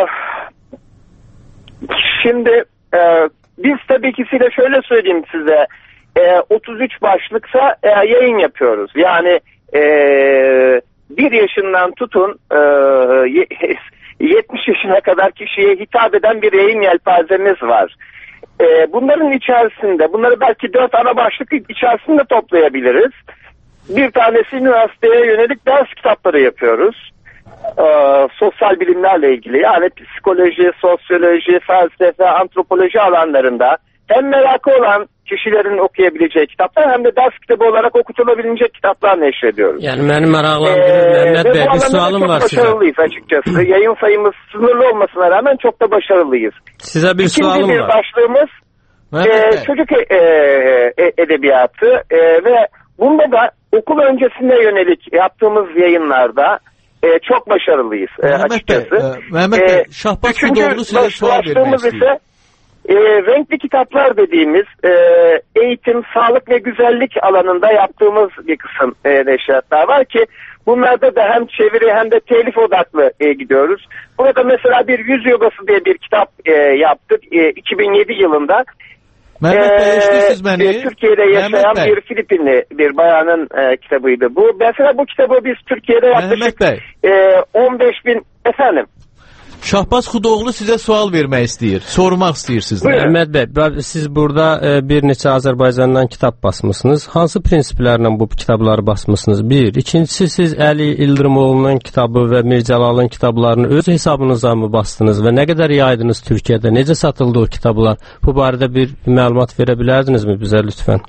şimdi e, biz tabii ki size şöyle söyleyeyim size. otuz üç başlıksa e, yayın yapıyoruz. Yani e, bir yaşından tutun e, yetmiş yaşına kadar kişiye hitap eden bir yayın yelpazemiz var. E, bunların içerisinde, bunları belki dört ana başlık içerisinde toplayabiliriz. Bir tanesi üniversiteye yönelik ders kitapları yapıyoruz. E, sosyal bilimlerle ilgili, yani psikoloji, sosyoloji, felsefe, antropoloji alanlarında hem merakı olan kişilerin okuyabileceği kitaplar hem de ders kitabı olarak okutulabilecek kitaplar neşrediyoruz. Yani benim meraklandığım ee, Mehmet Bey bir sualım var size. Çok başarılıyız açıkçası. Yayın sayımız sınırlı olmasına rağmen çok da başarılıyız. Size bir İkinci sualım bir var. başlığımız e, çocuk e, e, edebiyatı e, ve bunda da okul öncesine yönelik yaptığımız yayınlarda e, çok başarılıyız e, Mehmet açıkçası. Bey, e, Mehmet Bey, Şahbaz Kudoğlu size sual vermek istiyor. E, renkli kitaplar dediğimiz e, eğitim, sağlık ve güzellik alanında yaptığımız bir kısım e, neşriyatlar var ki bunlarda da hem çeviri hem de telif odaklı e, gidiyoruz. Burada mesela bir yüz yogası diye bir kitap e, yaptık e, iki bin yedi yılında. Mehmet Bey, eşliyorsunuz beni. E, Türkiye'de yaşayan bir Filipinli bir bayanın e, kitabıydı bu. Mesela bu kitabı biz Türkiye'de yaklaşık e, on beş bin efendim. Şahbaz Xudoğlu sizə sual vermək istəyir, sormaq istəyir sizdən. Məhəmməd bəy, siz burada e, bir neçə Azərbaycandan kitab basmısınız. Hansı prinsiplərlə bu kitabları basmısınız? Bir. İkincisi, siz Əli İldırımoğlu'nun kitabı və Mir Cəlalın kitablarını öz hesabınıza mı bastınız və nə qədər yaydınız Türkiyədə? Necə satıldı o kitablar? Bu barədə bir məlumat verə bilərdinizmi bizə lütfən?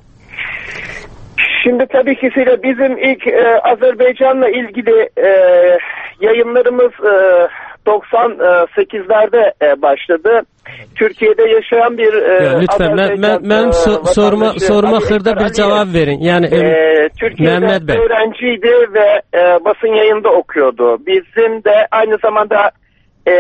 Şimdi tabii ki bizim ilk e, Azerbaycan'la ilgili e, yayınlarımız e, doksan sekizlerde e, başladı. Türkiye'de yaşayan bir e, ya, lütfen ben, ben, benim so, sorma sorma hırda bir cevap verin. Yani e, Türkiye'de öğrenciydi ve e, basın yayında okuyordu. Bizim de aynı zamanda e,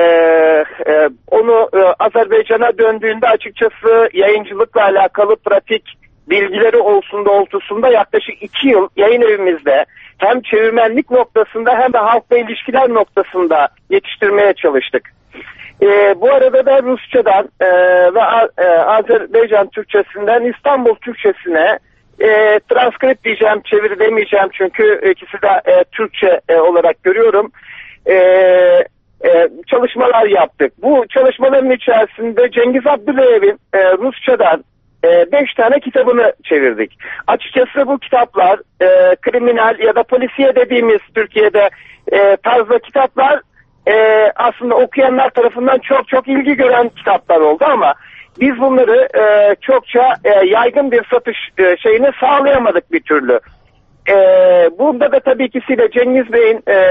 e, onu e, Azerbaycan'a döndüğünde açıkçası yayıncılıkla alakalı pratik bilgileri olsun doğrultusunda yaklaşık iki yıl yayın evimizde hem çevirmenlik noktasında hem de halkla ilişkiler noktasında yetiştirmeye çalıştık. Ee, bu arada da Rusçadan e, ve e, Azerbaycan Türkçesinden İstanbul Türkçesine e, transkript diyeceğim, çeviri demeyeceğim çünkü ikisi de e, Türkçe e, olarak görüyorum. E, e, çalışmalar yaptık. Bu çalışmaların içerisinde Cengiz Abdüleyev'in e, Rusçadan beş tane kitabını çevirdik. Açıkçası bu kitaplar e, kriminal ya da polisiye dediğimiz Türkiye'de e, tarzda kitaplar e, aslında okuyanlar tarafından çok çok ilgi gören kitaplar oldu ama biz bunları e, çokça e, yaygın bir satış e, şeyini sağlayamadık bir türlü. E, bunda da tabii ki size Cengiz Bey'in e,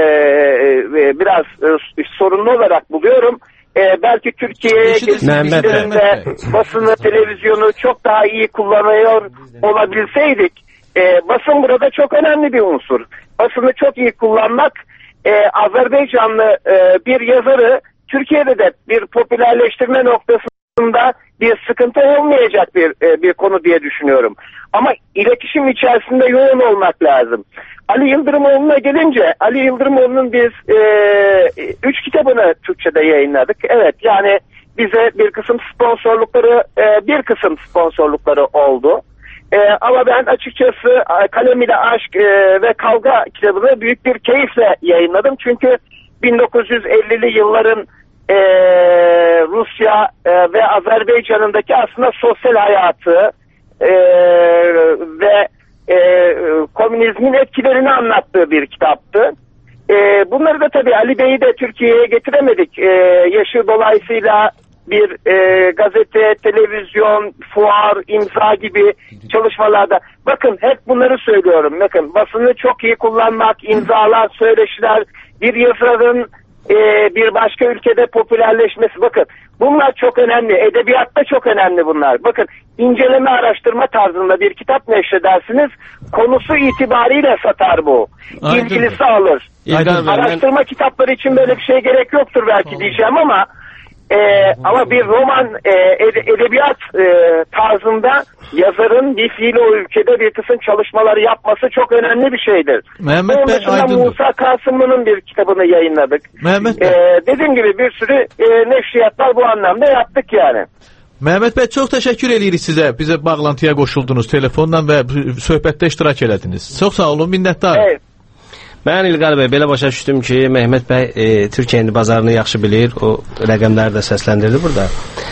e, biraz e, sorunlu olarak buluyorum. Ee, belki Türkiye'ye gelişlerinde basını, televizyonu çok daha iyi kullanıyor olabilseydik, e, basın burada çok önemli bir unsur. Basını çok iyi kullanmak, e, Azerbaycanlı e, bir yazarı Türkiye'de de bir popülerleştirme noktasında bir sıkıntı olmayacak bir e, bir konu diye düşünüyorum. Ama iletişim içerisinde yoğun olmak lazım. Ali Yıldırımoğlu'na gelince, Ali Yıldırımoğlu'nun biz e, üç kitabını Türkçe'de yayınladık. Evet, yani bize bir kısım sponsorlukları, e, bir kısım sponsorlukları oldu. E, ama ben açıkçası Kalem ile Aşk e, ve Kavga kitabını büyük bir keyifle yayınladım. Çünkü bin dokuz yüz ellili yılların e, Rusya e, ve Azerbaycan'ındaki aslında sosyal hayatı e, ve E, komünizmin etkilerini anlattığı bir kitaptı. E, bunları da tabii Ali Bey'i de Türkiye'ye getiremedik. E, yaşı dolayısıyla bir e, gazete, televizyon, fuar, imza gibi çalışmalarda. Bakın hep bunları söylüyorum. Bakın basını çok iyi kullanmak, imzalar, söyleşiler, bir yazarın e, bir başka ülkede popülerleşmesi. Bakın bunlar çok önemli. Edebiyatta çok önemli bunlar. Bakın inceleme araştırma tarzında bir kitap neşredersiniz. Konusu itibariyle satar bu. Aynen. İlgilisi alır. Aynen. Araştırma ben... kitapları için böyle bir şey gerek yoktur belki tamam. diyeceğim ama e, ama bir roman e, ede, edebiyat e, tarzında yazarın bir fiil o ülkede bir kısım çalışmaları yapması çok önemli bir şeydir. Mehmet Onun dışında Musa Kasımlı'nın bir kitabını yayınladık. Mehmet e, dediğim gibi bir sürü e, neşriyatlar bu anlamda yaptık yani. Məhəmməd bəy, çox təşəkkür edirik sizə. Bizə bağlantıya qoşuldunuz telefonla və söhbətdə iştirak elədiniz. Çox sağ olun, minnətdarım. Evet. Mən İlqar bəy belə başa düşdüm ki, Məhəmməd bəy e, Türkiyənin bazarını yaxşı bilir. O rəqəmləri də səsləndirdi burada.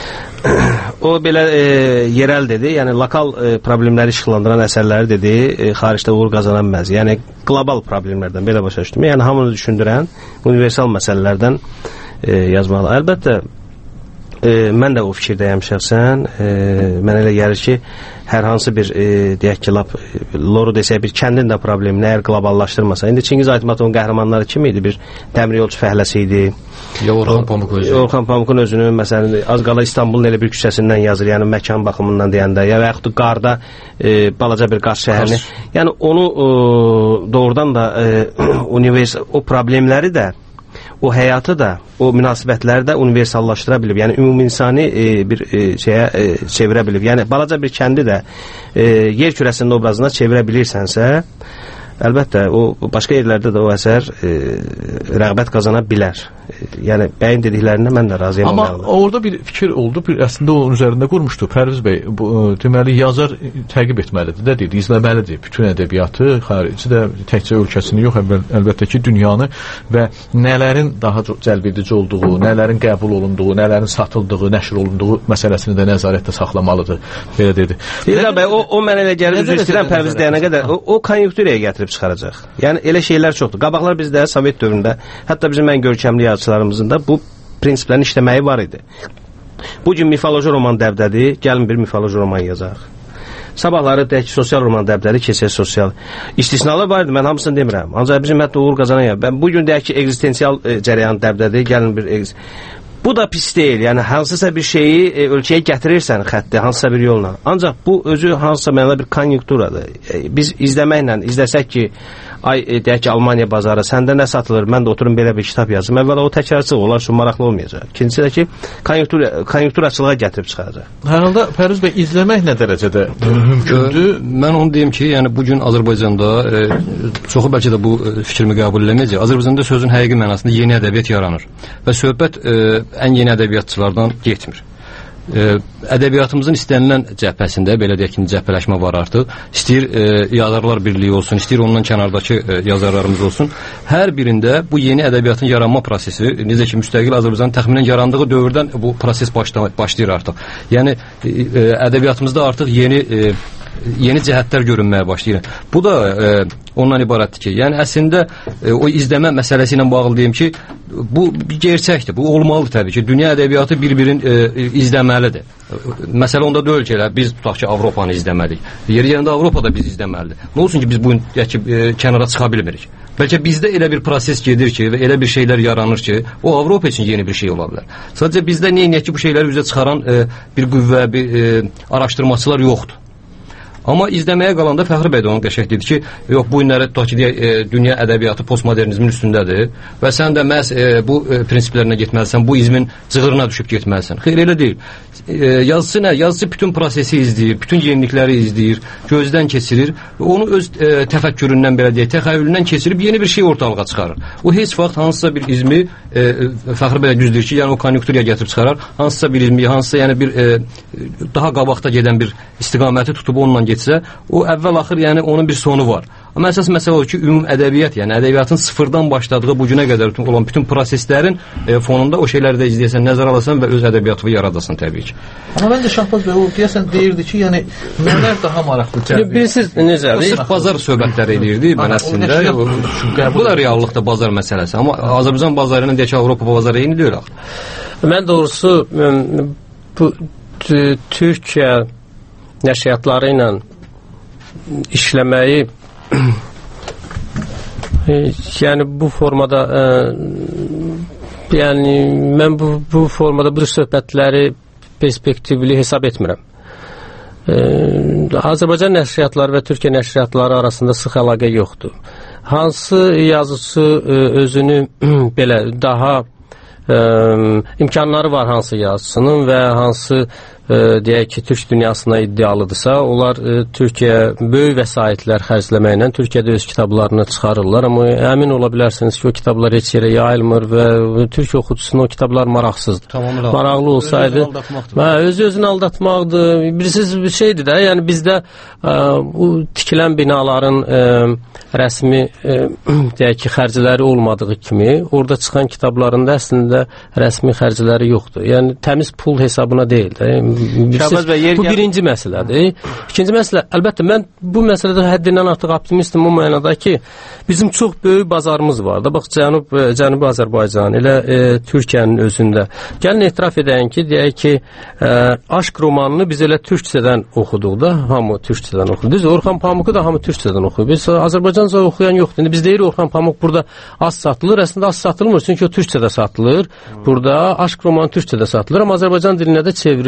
O belə e, yerel dedi, yəni lokal e, problemləri işıqlandıran əsərləri dedi, e, xaricdə uğur qazanan bilməz. Yəni qlobal problemlərdən belə başa düşdüm. Yəni hamını düşündürən universal məsələlərdən e, yazmalı. Əlbəttə E, mən də o fikirdəyəm şəxsən. E, mən elə gəlir ki, hər hansı bir e, deyək ki, lap loru desək bir kəndin də problemini əgər qloballaşdırmasa. İndi Çingiz Aytmatovun qəhrəmanları kim idi? Bir dəmir yolçu fəhləsi idi. Ya Orxan Pamuk özü. Orxan Pamukun özünün məsələn az qala İstanbulun elə bir küçəsindən yazır, yəni məkan baxımından deyəndə, ya və yaxud da qarda e, balaca bir qaz şəhərini. Yəni onu e, doğrudan da e, universal o problemləri də o həyatı da, o münasibətləri də universallaşdıra bilib. Yəni ümuminsani e, bir e, şeyə e, çevirə bilib. Yəni balaca bir kəndi də e, yer kürəsinin obrazına çevirə bilirsənsə, əlbəttə o başqa yerlərdə də o əsər e, rəğbət qazana bilər. E, yəni bəyin dediklərindən mən də razıyam. Amma olmalı. orada bir fikir oldu, bir əslində onun üzərində qurmuşdu Pərviz bəy. Bu, deməli yazar təqib etməlidir, də deyir, izləməlidir bütün ədəbiyyatı, xarici də təkcə ölkəsini yox, əvvəl, əlbəttə ki, dünyanı və nələrin daha çox cəlb edici olduğu, nələrin qəbul olunduğu, nələrin satıldığı, nəşr olunduğu məsələsini də nəzarətdə saxlamalıdır. Belə dedi. Deyirəm bəy, o, o mənə elə gəlir, üzr istəyirəm Pərviz deyənə qədər, o, o konjunkturaya gətirib çıxaracaq. Yəni elə şeylər çoxdur. Qabaqlar bizdə Sovet dövründə, hətta bizim ən görkəmli yazıçılarımızın da bu prinsiplərin işləməyi var idi. Bu gün mifoloji roman dəbdədir, gəlin bir mifoloji roman yazaq. Sabahları deyək ki, sosial roman dəbdədir, keçək sosial. İstisnalar var idi, mən hamısını demirəm. Ancaq bizim hətta uğur qazanan ya. Ben bu gün deyək ki, egzistensial e, cərəyan dəbdədir, gəlin bir egz... Bu da pis deyil. Yəni hansısa bir şeyi e, ölkəyə gətirirsən xətti, hansısa bir yolla. Ancaq bu özü hansısa mənada bir konjunkturadır. E, biz izləməklə izləsək ki, ay e, deyək ki, Almaniya bazarı, səndə nə satılır? Mən də oturum belə bir kitab yazım. Əvvəla o təkrarçı onlar üçün maraqlı olmayacaq. İkincisi də ki, konjunktur konjunkturaçılığa gətirib çıxaracaq. Hər halda Pərviz bəy izləmək nə dərəcədə mümkündür? Mən onu deyim ki, yəni bu gün Azərbaycanda e, çoxu bəlkə də bu e, fikrimi qəbul eləməyəcək. Azərbaycanda sözün həqiqi mənasında yeni ədəbiyyat yaranır və söhbət e, ən yeni ədəbiyyatçılardan getmir. Ə, ədəbiyyatımızın istənilən cəbhəsində, belə deyək ki, cəbhələşmə var artıq. İstəyir e, yazarlar birliyi olsun, istəyir ondan kənardakı e, yazarlarımız olsun. Hər birində bu yeni ədəbiyyatın yaranma prosesi, necə ki, müstəqil Azərbaycanın təxminən yarandığı dövrdən bu proses başla, başlayır artıq. Yəni e, ədəbiyyatımızda artıq yeni e, yeni cəhətlər görünməyə başlayır. Bu da e, ondan ibarətdir ki, yəni əslində e, o izləmə məsələsi ilə bağlı deyim ki, bu bir gerçəkdir. Bu olmalıdır təbii ki. Dünya ədəbiyyatı bir-birin e, izləməlidir. Məsələ onda deyil ki, elə, biz tutaq ki, Avropanı izləməliyik. Yeri yerində Avropada biz izləməlidir. Nə olsun ki, biz bu gün ki, e, kənara çıxa bilmirik. Bəlkə bizdə elə bir proses gedir ki, və elə bir şeylər yaranır ki, o Avropa üçün yeni bir şey ola bilər. Sadəcə bizdə neyinək ki, bu şeyləri üzə çıxaran e, bir qüvvə, bir e, araşdırmaçılar yoxdur. Amma izləməyə qalanda Fəxri bəy də onun qəşəng dedi ki, yox bu günləri tutaq ki, deyək, e, dünya ədəbiyyatı postmodernizmin üstündədir və sən də məhz e, bu e, prinsiplərinə getməlisən, bu izmin cığırına düşüb getməlisən. Xeyr, elə deyil. E, yazıcı nə? Yazıcı bütün prosesi izləyir, bütün yenilikləri izləyir, gözdən keçirir və onu öz e, təfəkküründən, belə deyək, təxəyyülündən keçirib yeni bir şey ortalığa çıxarır. O heç vaxt hansısa bir izmi, e, Fəxri bəy düzdür ki, yəni o konjunkturaya gətirib çıxarar, hansısa bir izmi, hansısa yəni bir e, daha qabaqda gedən bir istiqaməti tutub onunla getsə, o əvvəl-axır yəni onun bir sonu var. Amma əsas məsələ o ki, ümum ədəbiyyat, yəni ədəbiyyatın sıfırdan başladığı bu günə qədər olan bütün proseslərin e, fonunda o şeyləri də izləyəsən, nəzər alasan və öz ədəbiyyatını yaradasan təbii ki. Amma məncə Şahbaz bəy o deyəsən deyirdi ki, yəni nələr daha maraqlı cəlb. Bilirsiniz necədir? Sırf bazar söhbətləri edirdi mən əslində. Bu da reallıqda bazar məsələsi. Amma Azərbaycan bazarı ilə deyək ki, Avropa bazarı eyni deyil axı. Mən doğrusu bu Türkiyə nəşriyyatları ilə işləməyi yəni bu formada e, yəni mən bu, bu formada bu söhbətləri perspektivli hesab etmirəm. E, Azərbaycan nəşriyyatları və Türkiyə nəşriyyatları arasında sıx əlaqə yoxdur. Hansı yazıcı e, özünü belə daha e, imkanları var hansı yazıcının və hansı e, deyək ki, Türk dünyasına iddialıdırsa, onlar e, Türkiyə böyük vəsaitlər xərcləməklə Türkiyədə öz kitablarını çıxarırlar, amma əmin ola bilərsiniz ki, o kitablar heç yerə yayılmır və Türk oxucusuna o kitablar maraqsızdır. Tamamilə. Maraqlı olsaydı, öz özünü aldatmaqdır. Bilirsiniz bir şeydir də, yəni bizdə e, bu tikilən binaların e, rəsmi e, deyək ki, xərcləri olmadığı kimi, orada çıxan kitablarında əslində rəsmi xərcləri yoxdur. Yəni təmiz pul hesabına deyil də. Bilirsiniz, bu birinci məsələdir. İkinci məsələ, əlbəttə mən bu məsələdə həddindən artıq optimistim o mənada ki, bizim çox böyük bazarımız var da. Bax, Cənub, Cənubi Azərbaycan, elə e, Türkiyənin özündə. Gəlin etiraf edəyən ki, deyək ki, e, aşk romanını biz elə türkçədən oxuduq da, hamı türkçədən oxudu. Düz, Orxan Pamuku da hamı türkçədən oxuyur. Biz Azərbaycanca oxuyan yoxdur. İndi biz deyirik Orxan Pamuk burada az satılır, əslində az satılmır, çünki o türkçədə satılır. Burada aşk romanı türkçədə satılır, amma Azərbaycan dilinə də çevrilir.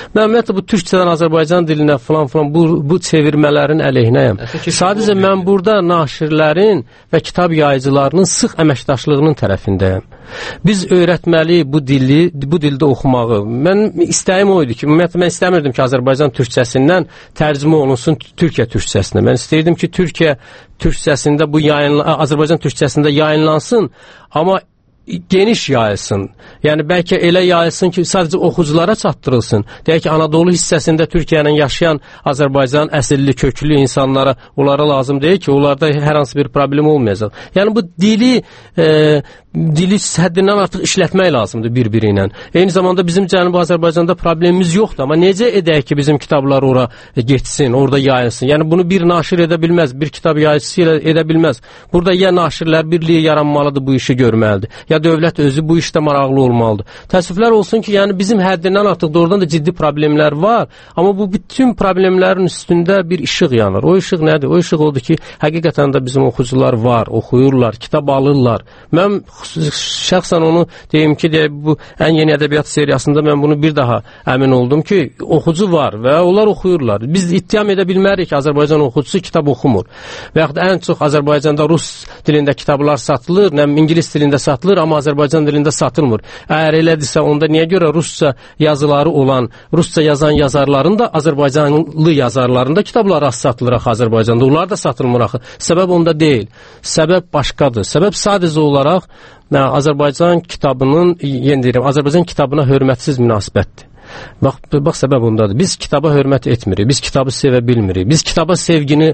Mən ümumiyyətlə bu türkçədən Azərbaycan dilinə falan falan bu, bu çevirmələrin əleyhinəyəm. Sadəcə mən burada naşirlərin və kitab yayıcılarının sıx əməkdaşlığının tərəfindəyəm. Biz öyrətməli bu dili, bu dildə oxumağı. Mən istəyim o idi ki, ümumiyyətlə mən istəmirdim ki, Azərbaycan türkçəsindən tərcümə olunsun Türkiyə türkçəsinə. Mən istəyirdim ki, Türkiyə türkçəsində bu yayınla, Azərbaycan türkçəsində yayınlansın, amma geniş yayılsın. Yəni bəlkə elə yayılsın ki, sadəcə oxuculara çatdırılsın. Deyək ki, Anadolu hissəsində Türkiyənin yaşayan Azərbaycan əsilli, köklü insanlara onlara lazım deyil ki, onlarda hər hansı bir problem olmayacaq. Yəni bu dili e, dili həddindən artıq işlətmək lazımdır bir-biri ilə. Eyni zamanda bizim Cənubi Azərbaycanda problemimiz yoxdur, amma necə edək ki, bizim kitablar ora getsin, orada yayılsın? Yəni bunu bir naşir edə bilməz, bir kitab yayıcısı ilə edə bilməz. Burada ya naşirlər birliyi yaranmalıdır, bu işi görməlidir. Ya dövlət özü bu işdə maraqlı olmalıdır. Təəssüflər olsun ki, yəni bizim həddindən artıq doğrudan da ciddi problemlər var, amma bu bütün problemlərin üstündə bir işıq yanır. O işıq nədir? O işıq odur ki, həqiqətən də bizim oxucular var, oxuyurlar, kitab alırlar. Mən şəxsən onu deyim ki, deyim, bu ən yeni ədəbiyyat seriyasında mən bunu bir daha əmin oldum ki, oxucu var və onlar oxuyurlar. Biz ittiham edə bilmərik ki, Azərbaycan oxucusu kitab oxumur. Və yaxud ən çox Azərbaycanda rus dilində kitablar satılır, nə ingilis dilində satılır, amma Azərbaycan dilində satılmır. Əgər elədirsə, onda niyə görə rusca yazıları olan, rusca yazan yazarların da Azərbaycanlı yazarların da kitabları az satılır axı Azərbaycanda. Onlar da satılmır axı. Səbəb onda deyil. Səbəb başqadır. Səbəb sadəcə olaraq nə, Azərbaycan kitabının, yenə deyirəm, Azərbaycan kitabına hörmətsiz münasibətdir. Bax, bax səbəb ondadır. Biz kitaba hörmət etmirik, biz kitabı sevə bilmirik, biz kitaba sevgini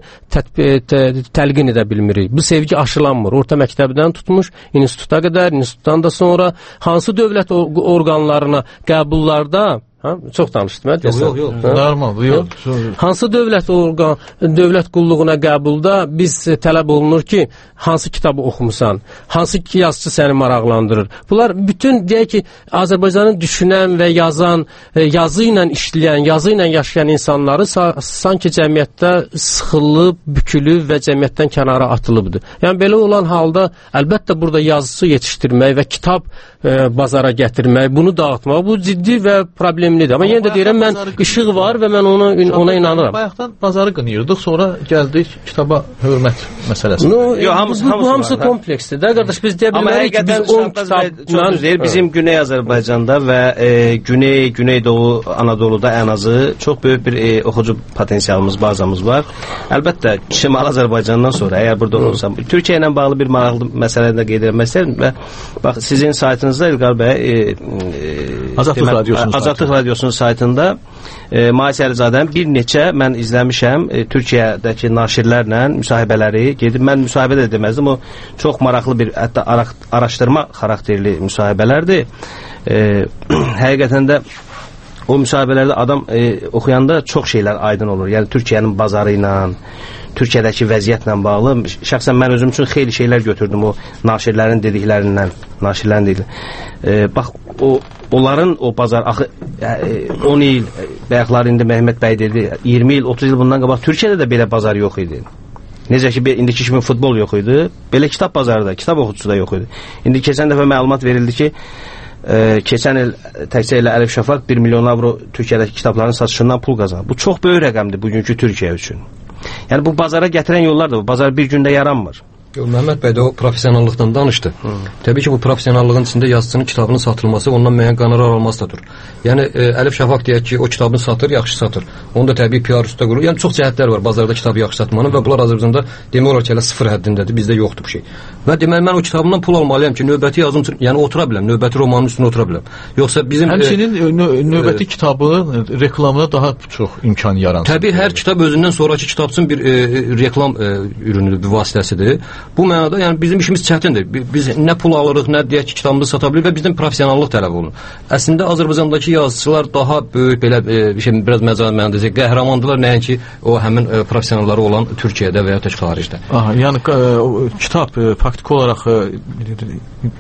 təlqin edə bilmirik. Bu sevgi aşılanmır. Orta məktəbdən tutmuş, instituta qədər, institutdan da sonra hansı dövlət orqanlarına qəbullarda, ha, çox danışdım, hə? Yox, yox, yox, normal, yox. Hansı dövlət orqan, dövlət qulluğuna qəbulda biz tələb olunur ki, hansı kitabı oxumusan, hansı yazıcı səni maraqlandırır. Bunlar bütün, deyək ki, Azərbaycanın düşünən və yazan, yazı ilə işləyən, yazı ilə yaşayan insanları sanki cəmiyyətdə sıxılıb, bükülüb və cəmiyyətdən kənara atılıbdır. Yəni, belə olan halda, əlbəttə burada yazısı yetişdirmək və kitab e, bazara gətirmək, bunu dağıtmaq, bu ciddi və problemlidir. Amma yenə də deyirəm, mən işıq var və mən ona, ona inanıram. Bayaqdan bazarı qınıyırdıq, sonra gəldik kitaba hörmət məsələsi. No, Yo, hamısı, bu, hamısı bu hamısı var, kompleksdir. Də qardaş, biz deyə bilmərik ki, biz on kitabla... Deyir, bizim Güney Azərbaycanda və e, Güney, Güneydoğu Anadoluda ən azı çox böyük bir e, oxucu potensialımız, bazamız var. Əlbəttə, Şimal Azərbaycandan sonra, əgər burada olursa, Türkiyə ilə bağlı bir maraqlı məsələdə qeyd etmək istəyirəm və bax, sizin saytınızda İlqar bəy, e, e, Azadlıq Radiosunun Azadlıq Radiosunun saytında e, Mahiş Əlizadənin bir neçə mən izləmişəm e, Türkiyədəki naşirlərlə müsahibələri gedib. Mən müsahibə də deməzdim, o çox maraqlı bir, hətta araşdırma xarakterli müsahibələrdir. E, həqiqətən də o müsahibələrdə adam e, oxuyanda çox şeylər aydın olur. Yəni Türkiyənin bazarı ilə, Türkiyədəki vəziyyətlə bağlı. Şəxsən mən özüm üçün xeyli şeylər götürdüm o naşirlərin dediklərindən, naşirlərin dediklərindən. E, bax, o onların o bazar axı on il bayaqlar indi Məhəmməd bəy dedi, iyirmi il, otuz il bundan qabaq Türkiyədə də belə bazar yox idi. Necə ki, indiki kimi futbol yox idi, belə kitab bazarı da, kitab oxucusu da yox idi. İndi keçən dəfə məlumat verildi ki, e, keçən il təkcə ilə Əlif Şafaq bir milyon avro Türkiyədəki kitabların satışından pul qazanır. Bu çox böyük rəqəmdir bugünkü Türkiyə üçün. Yəni bu bazara gətirən yollar da, bu bazar bir gündə yaranmır. Məhəmməd bəy də o professionallıqdan danışdı. Hı. Təbii ki, bu professionallığın içində yazıcının kitabının satılması ondan müəyyən qonorar alması da dur. Yəni e, Əlif Şafaq deyək ki, o kitabını satır, yaxşı satır. Onu da təbii P R üstə qurur. Yəni çox cəhətlər var bazarda kitabı yaxşı satmanın və bunlar Azərbaycanda demək olar ki, elə sıfır həddindədir. Bizdə yoxdur bu şey. Və deməli mən o kitabımdan pul almalıyam ki, növbəti yazım üçün, yəni otura biləm, növbəti romanın üstünə otura biləm. Yoxsa bizim həmçinin e, nö növbəti e, kitabı reklamına daha çox imkan yaransın. Təbii hər kitab özündən sonrakı kitab üçün bir e, reklam e, ürünüdür, bir vasitəsidir. Bu mənada yəni bizim işimiz çətindir. Biz nə pul alırıq, nə deyək ki, kitabımızı sata bilirik və bizdən professionallıq tələb olunur. Əslində Azərbaycandakı yazıçılar daha böyük belə e, bir şey biraz məcaz mənada deyək, qəhrəmandılar nəinki o həmin e, professionalları olan Türkiyədə və ya da xaricdə. Aha, yəni e, o, kitab e, faktiki olaraq e,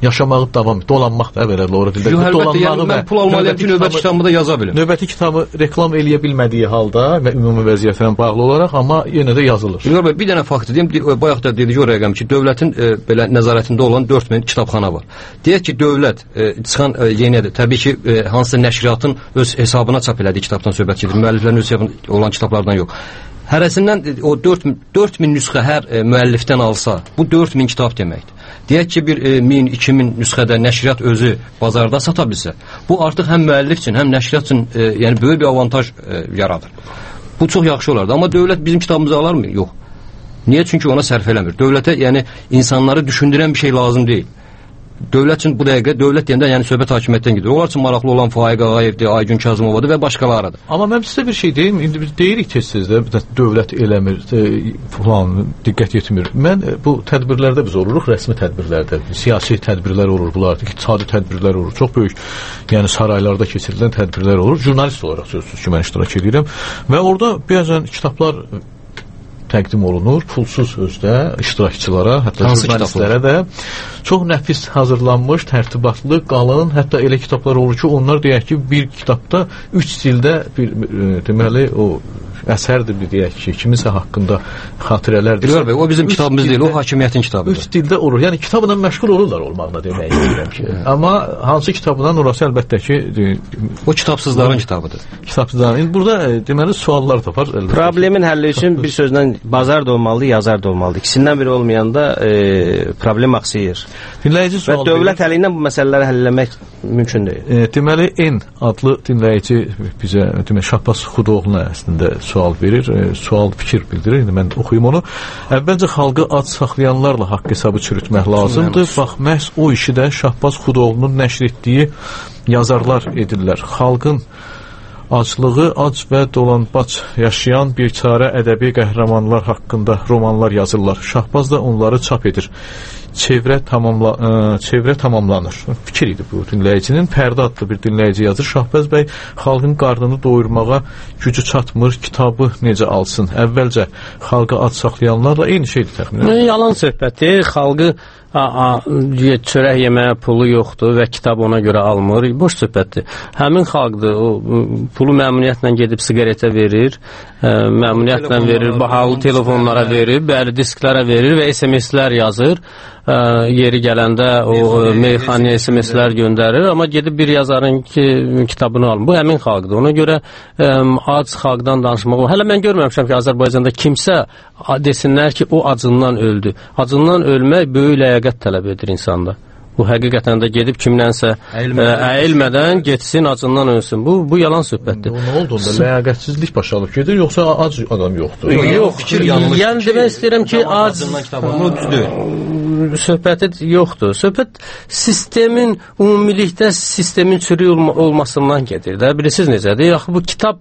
yaşamağı davam dolanmaq da belə Lora dildə dolanmağı yəni, mən pul almalıyam ki, növbəti kitabımı da yaza bilim. Növbəti kitabı reklam eləyə bilmədiyi halda və ümumi vəziyyətlə bağlı olaraq amma yenə də yazılır. İlqar bəy, bir dənə fakt deyim, bayaq da dedik o rəqəm ki, dövlətin e, belə nəzarətində olan dörd min kitabxana var. Deyək ki, dövlət e, çıxan e, yenidir. Təbii ki, e, hansısa nəşriyyatın öz hesabına çap elədiyi kitabdan söhbət gedir. Müəlliflərin öz hesabında olan kitablardan yox. Hərəsindən o dörd min nüsxə hər e, müəllifdən alsa, bu dörd min kitab deməkdir. Deyək ki, bir e, min, iki min nüsxədə nəşriyyat özü bazarda sata bilsə, bu artıq həm müəllif üçün, həm nəşriyyat üçün e, yəni böyük bir avantaj e, yaradır. Bu çox yaxşı olardı. Amma dövlət bizim kitabımızı alarmı? Yox. Niyə? Çünki ona sərf eləmir. Dövlətə, yəni insanları düşündürən bir şey lazım deyil. Dövlət üçün bu dəqiqə, dövlət deyəndə yəni söhbət hakimiyyətdən gedir. Onlar üçün maraqlı olan Faiq Ağayevdir, Aygün Kazımovadır və başqalarıdır. Amma mən sizə bir şey deyim, indi biz deyirik tez-tez də dövlət eləmir, falan diqqət yetmir. Mən bu tədbirlərdə biz oluruq, rəsmi tədbirlərdə, siyasi tədbirlər olur, bunlar iqtisadi tədbirlər olur, çox böyük, yəni saraylarda keçirilən tədbirlər olur. Jurnalist olaraq sözsüz ki, mən iştirak edirəm və orada bəzən kitablar təqdim olunur, pulsuz özdə iştirakçılara, hətta hansı jurnalistlərə də çox nəfis hazırlanmış, tərtibatlı, qalın, hətta elə kitablar olur ki, onlar deyək ki, bir kitabda üç dildə bir e, deməli o əsərdir bir deyək ki, kiminsə haqqında xatirələrdir. Bilal bəy, o bizim kitabımız deyil, o hakimiyyətin kitabıdır. Üç dildə olur. Yəni kitabla məşğul olurlar olmaqda demək istəyirəm ki. Amma hansı kitabdan orası əlbəttə ki, o kitabsızların kitabıdır. Kitabsızların. Burada deməli suallar da var. Əlbəttə. Problemin həlli üçün bir sözlə bazar da olmalıdır, yazar da olmalıdır. İkisindən biri olmayanda e, problem aksayır. Dinləyici sual və dövlət əli ilə bu məsələləri həll etmək mümkün deyil. E, deməli N adlı dinləyici bizə deməli Şahbaz Xudoğlu'na əslində sual verir, e, sual fikir bildirir. İndi mən oxuyum onu. Əvvəlcə xalqı ac saxlayanlarla haqq hesabı çürütmək lazımdır. Bax, məhz o işi də Şahbaz Xudoğlu'nun nəşr etdiyi yazarlar edirlər. Xalqın aclığı, ac və dolanbac yaşayan bir çarə ədəbi qəhrəmanlar haqqında romanlar yazırlar. Şahbaz da onları çap edir. Çevrə, tamamla, ə, çevrə tamamlanır. Fikir idi bu dinləyicinin. Pərdə adlı bir dinləyici yazır. Şahbaz bəy xalqın qarnını doyurmağa gücü çatmır, kitabı necə alsın? Əvvəlcə xalqı ac saxlayanlarla eyni şeydir təxminən. Yalan söhbəti, xalqı a, a, çörək yeməyə pulu yoxdur və kitab ona görə almır. Boş söhbətdir. Həmin xalqdır, o pulu məmnuniyyətlə gedib siqaretə verir, ə, məmnuniyyətlə verir, bahalı telefonlara verir, bəli disklərə verir və S M S-lər yazır. Ə, yeri gələndə o meyxanəyə S M S-lər göndərir, amma gedib bir yazarın ki, kitabını alır. Bu həmin xalqdır. Ona görə ə, ac xalqdan danışmaq. Hələ mən görməmişəm ki, Azərbaycanda kimsə desinlər ki, o acından öldü. Acından ölmək böyük ləyaqət tələb edir insanda. Bu həqiqətən də gedib kimlənsə əyilmədən, əyilmədən getsin, acından ölsün. Bu bu yalan söhbətdir. Nə oldu onda? Ləyaqətsizlik başa alıb gedir, yoxsa ac adam yoxdur? Yox, fikir yanlış. Yəni demək istəyirəm ki, ac kitabı düzdür. Söhbəti yoxdur. Söhbət sistemin ümumilikdə sistemin çürük olma, olmasından gedir də. Bilirsiniz necədir? Yaxı bu kitab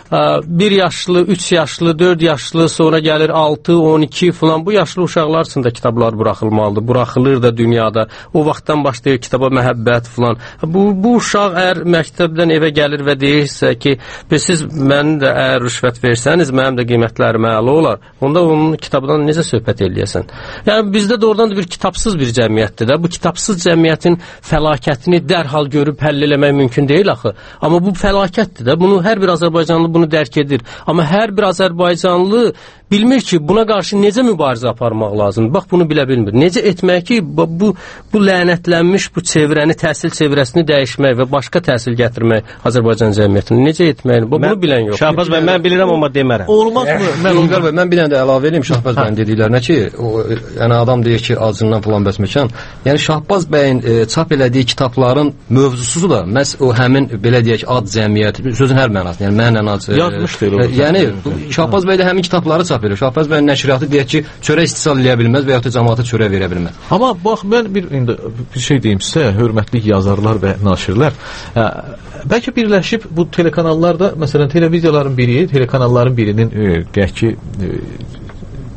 bir yaşlı, üç yaşlı, dörd yaşlı, sonra gəlir altı, on iki falan, bu yaşlı uşaqlar üçün də kitablar buraxılmalıdır. Buraxılır da dünyada. O vaxtdan başlayır kitaba məhəbbət falan. Bu, bu uşaq əgər məktəbdən evə gəlir və deyirsə ki, siz mənim də əgər rüşvət versəniz, mənim də qiymətlərim əla olar, onda onun kitabdan necə söhbət eləyəsən? Yəni bizdə doğrudan da bir kitabsız bir cəmiyyətdir də. Bu kitabsız cəmiyyətin fəlakətini dərhal görüb həll eləmək mümkün deyil axı. Amma bu fəlakətdir də. Bunu hər bir Azərbaycanlı bunu dərk edir. Amma hər bir Azərbaycanlı bilmir ki, buna qarşı necə mübarizə aparmaq lazımdır. Bax, bunu bilə bilmir. Necə etmək ki, bu, bu lənətlənmiş bu çevrəni, təhsil çevrəsini dəyişmək və başqa təhsil gətirmək Azərbaycan cəmiyyətini necə etmək? Bu, bunu bilən yox. Şahbaz bəy, mən bilirəm, amma demərəm. Olmazmı? Mən Ulqar bəy, mən bir dənə də əlavə edeyim Şahbaz bəyin dediklərinə ki, o, yəni adam deyir ki, acından falan bəsməkan. Yəni Şahbaz bəyin e, çap elədiyi kitabların mövzusu da məhz o həmin belə deyək ad cəmiyyət, sözün hər mənasında, yəni mənlə ac. Yazmışdır. E, yəni Şahbaz bəy də həmin kitabları çap edir. Şahbaz bəyin nəşriyyatı deyək ki, çörək istisal eləyə bilməz və ya da cəmaata çörək verə bilməz. Amma bax, mən bir, indi, bir şey deyim sizə, hörmətli yazarlar və naşirlər, ə, bəlkə birləşib bu telekanallarda, məsələn, televiziyaların biri, telekanalların birinin, e, deyək ki, e,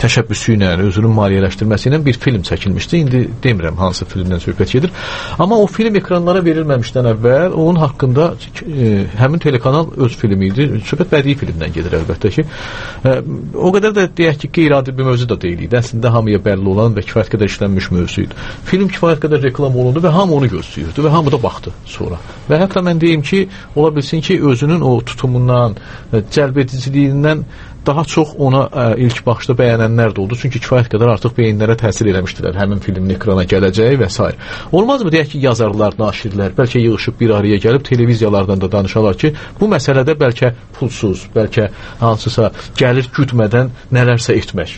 təşəbbüsü ilə, özünün maliyyələşdirməsi ilə bir film çəkilmişdi. İndi demirəm hansı filmdən söhbət gedir. Amma o film ekranlara verilməmişdən əvvəl onun haqqında e, həmin telekanal öz filmi idi. Söhbət bədii filmdən gedir əlbəttə ki. E, o qədər də deyək ki, qeyri-adi bir mövzu da deyil idi. Əslində hamıya bəlli olan və kifayət qədər işlənmiş mövzu idi. Film kifayət qədər reklam olundu və hamı onu gözləyirdi və hamı da baxdı sonra. Və hətta mən deyim ki, ola bilsin ki, özünün o tutumundan, cəlb ediciliyindən daha çox ona ə, ilk baxışda bəyənənlər də oldu. Çünki kifayət qədər artıq beyinlərə təsir eləmişdilər həmin filmin ekrana gələcəyi və s. Olmazmı deyək ki, yazarlar, naşirlər bəlkə yığışıb bir araya gəlib televiziyalardan da danışarlar ki, bu məsələdə bəlkə pulsuz, bəlkə hansısa gəlir güdmədən nələrsə etmək.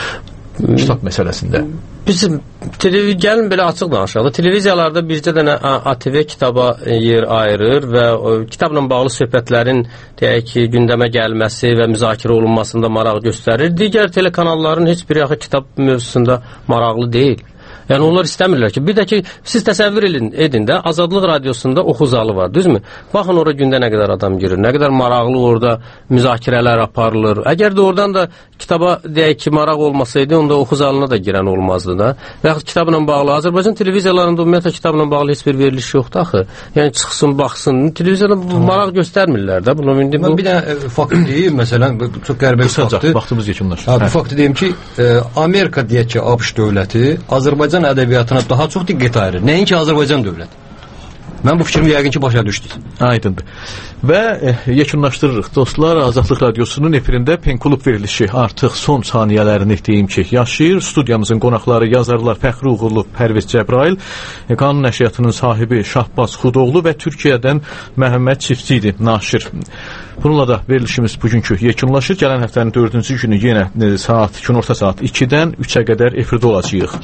Kitab məsələsində. Bizim gəlin belə açıq danışaq. Televiziyalarda bircə dənə A T V kitaba yer ayırır və o, kitabla bağlı söhbətlərin deyək ki, gündəmə gəlməsi və müzakirə olunmasında maraq göstərir. Digər telekanalların heç biri axı kitab mövzusunda maraqlı deyil. Yəni onlar istəmirlər ki, bir də ki, siz təsəvvür edin, edin də, Azadlıq Radiosunda oxu zalı var, düzmü? Baxın ora gündə nə qədər adam girir, nə qədər maraqlı orada müzakirələr aparılır. Əgər də oradan da kitaba deyək ki, maraq olmasaydı, onda oxu zalına da girən olmazdı da. Və yaxud kitabla bağlı, Azərbaycan televiziyalarında ümumiyyətlə kitabla bağlı heç bir veriliş yoxdur axı. Yəni çıxsın, baxsın, televiziyada maraq göstərmirlər də. Bunu indi bu... Bir də fakt deyim, məsələn, çox qəribə bir faktdır. Vaxtımız yekunlaşır. Bu fakt deyim ki, Amerika deyək ki, ABŞ dövləti Azərbaycan ədəbiyyatına daha çox diqqət ayırır. Nəinki Azərbaycan dövləti. Mən bu fikrimi yəqin ki, başa düşdük. Aydındır. Və e, yekunlaşdırırıq dostlar. Azadlıq Radiosunun efirində Penklub verilişi artıq son saniyələrini deyim ki, yaşayır. Studiyamızın qonaqları yazarlar Fəxri Uğurlu, Pərviz Cəbrail, e, qanun nəşriyyatının sahibi Şahbaz Xudoğlu və Türkiyədən Məhəmməd Çiftçi naşir. Bununla da verilişimiz bugünkü yekunlaşır. Gələn həftənin dördüncü günü yenə e, saat günorta saat ikidən üçə qədər efirdə olacağıq.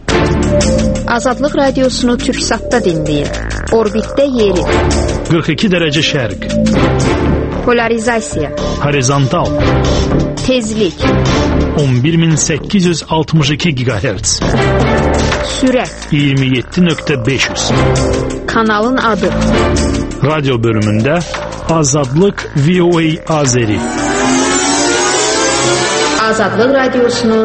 Azadlıq Radiosunu Türksatda dinləyin. Orbitdə yeri. qırx iki dərəcə şərq. Polarizasiya. Horizontal. Tezlik. on bir min səkkiz yüz altmış iki gigahertz. Sürət. iyirmi yeddi nöqtə beş yüz. Kanalın adı. Radyo bölümündə Azadlıq V O A Azeri. Azadlıq Radiosunu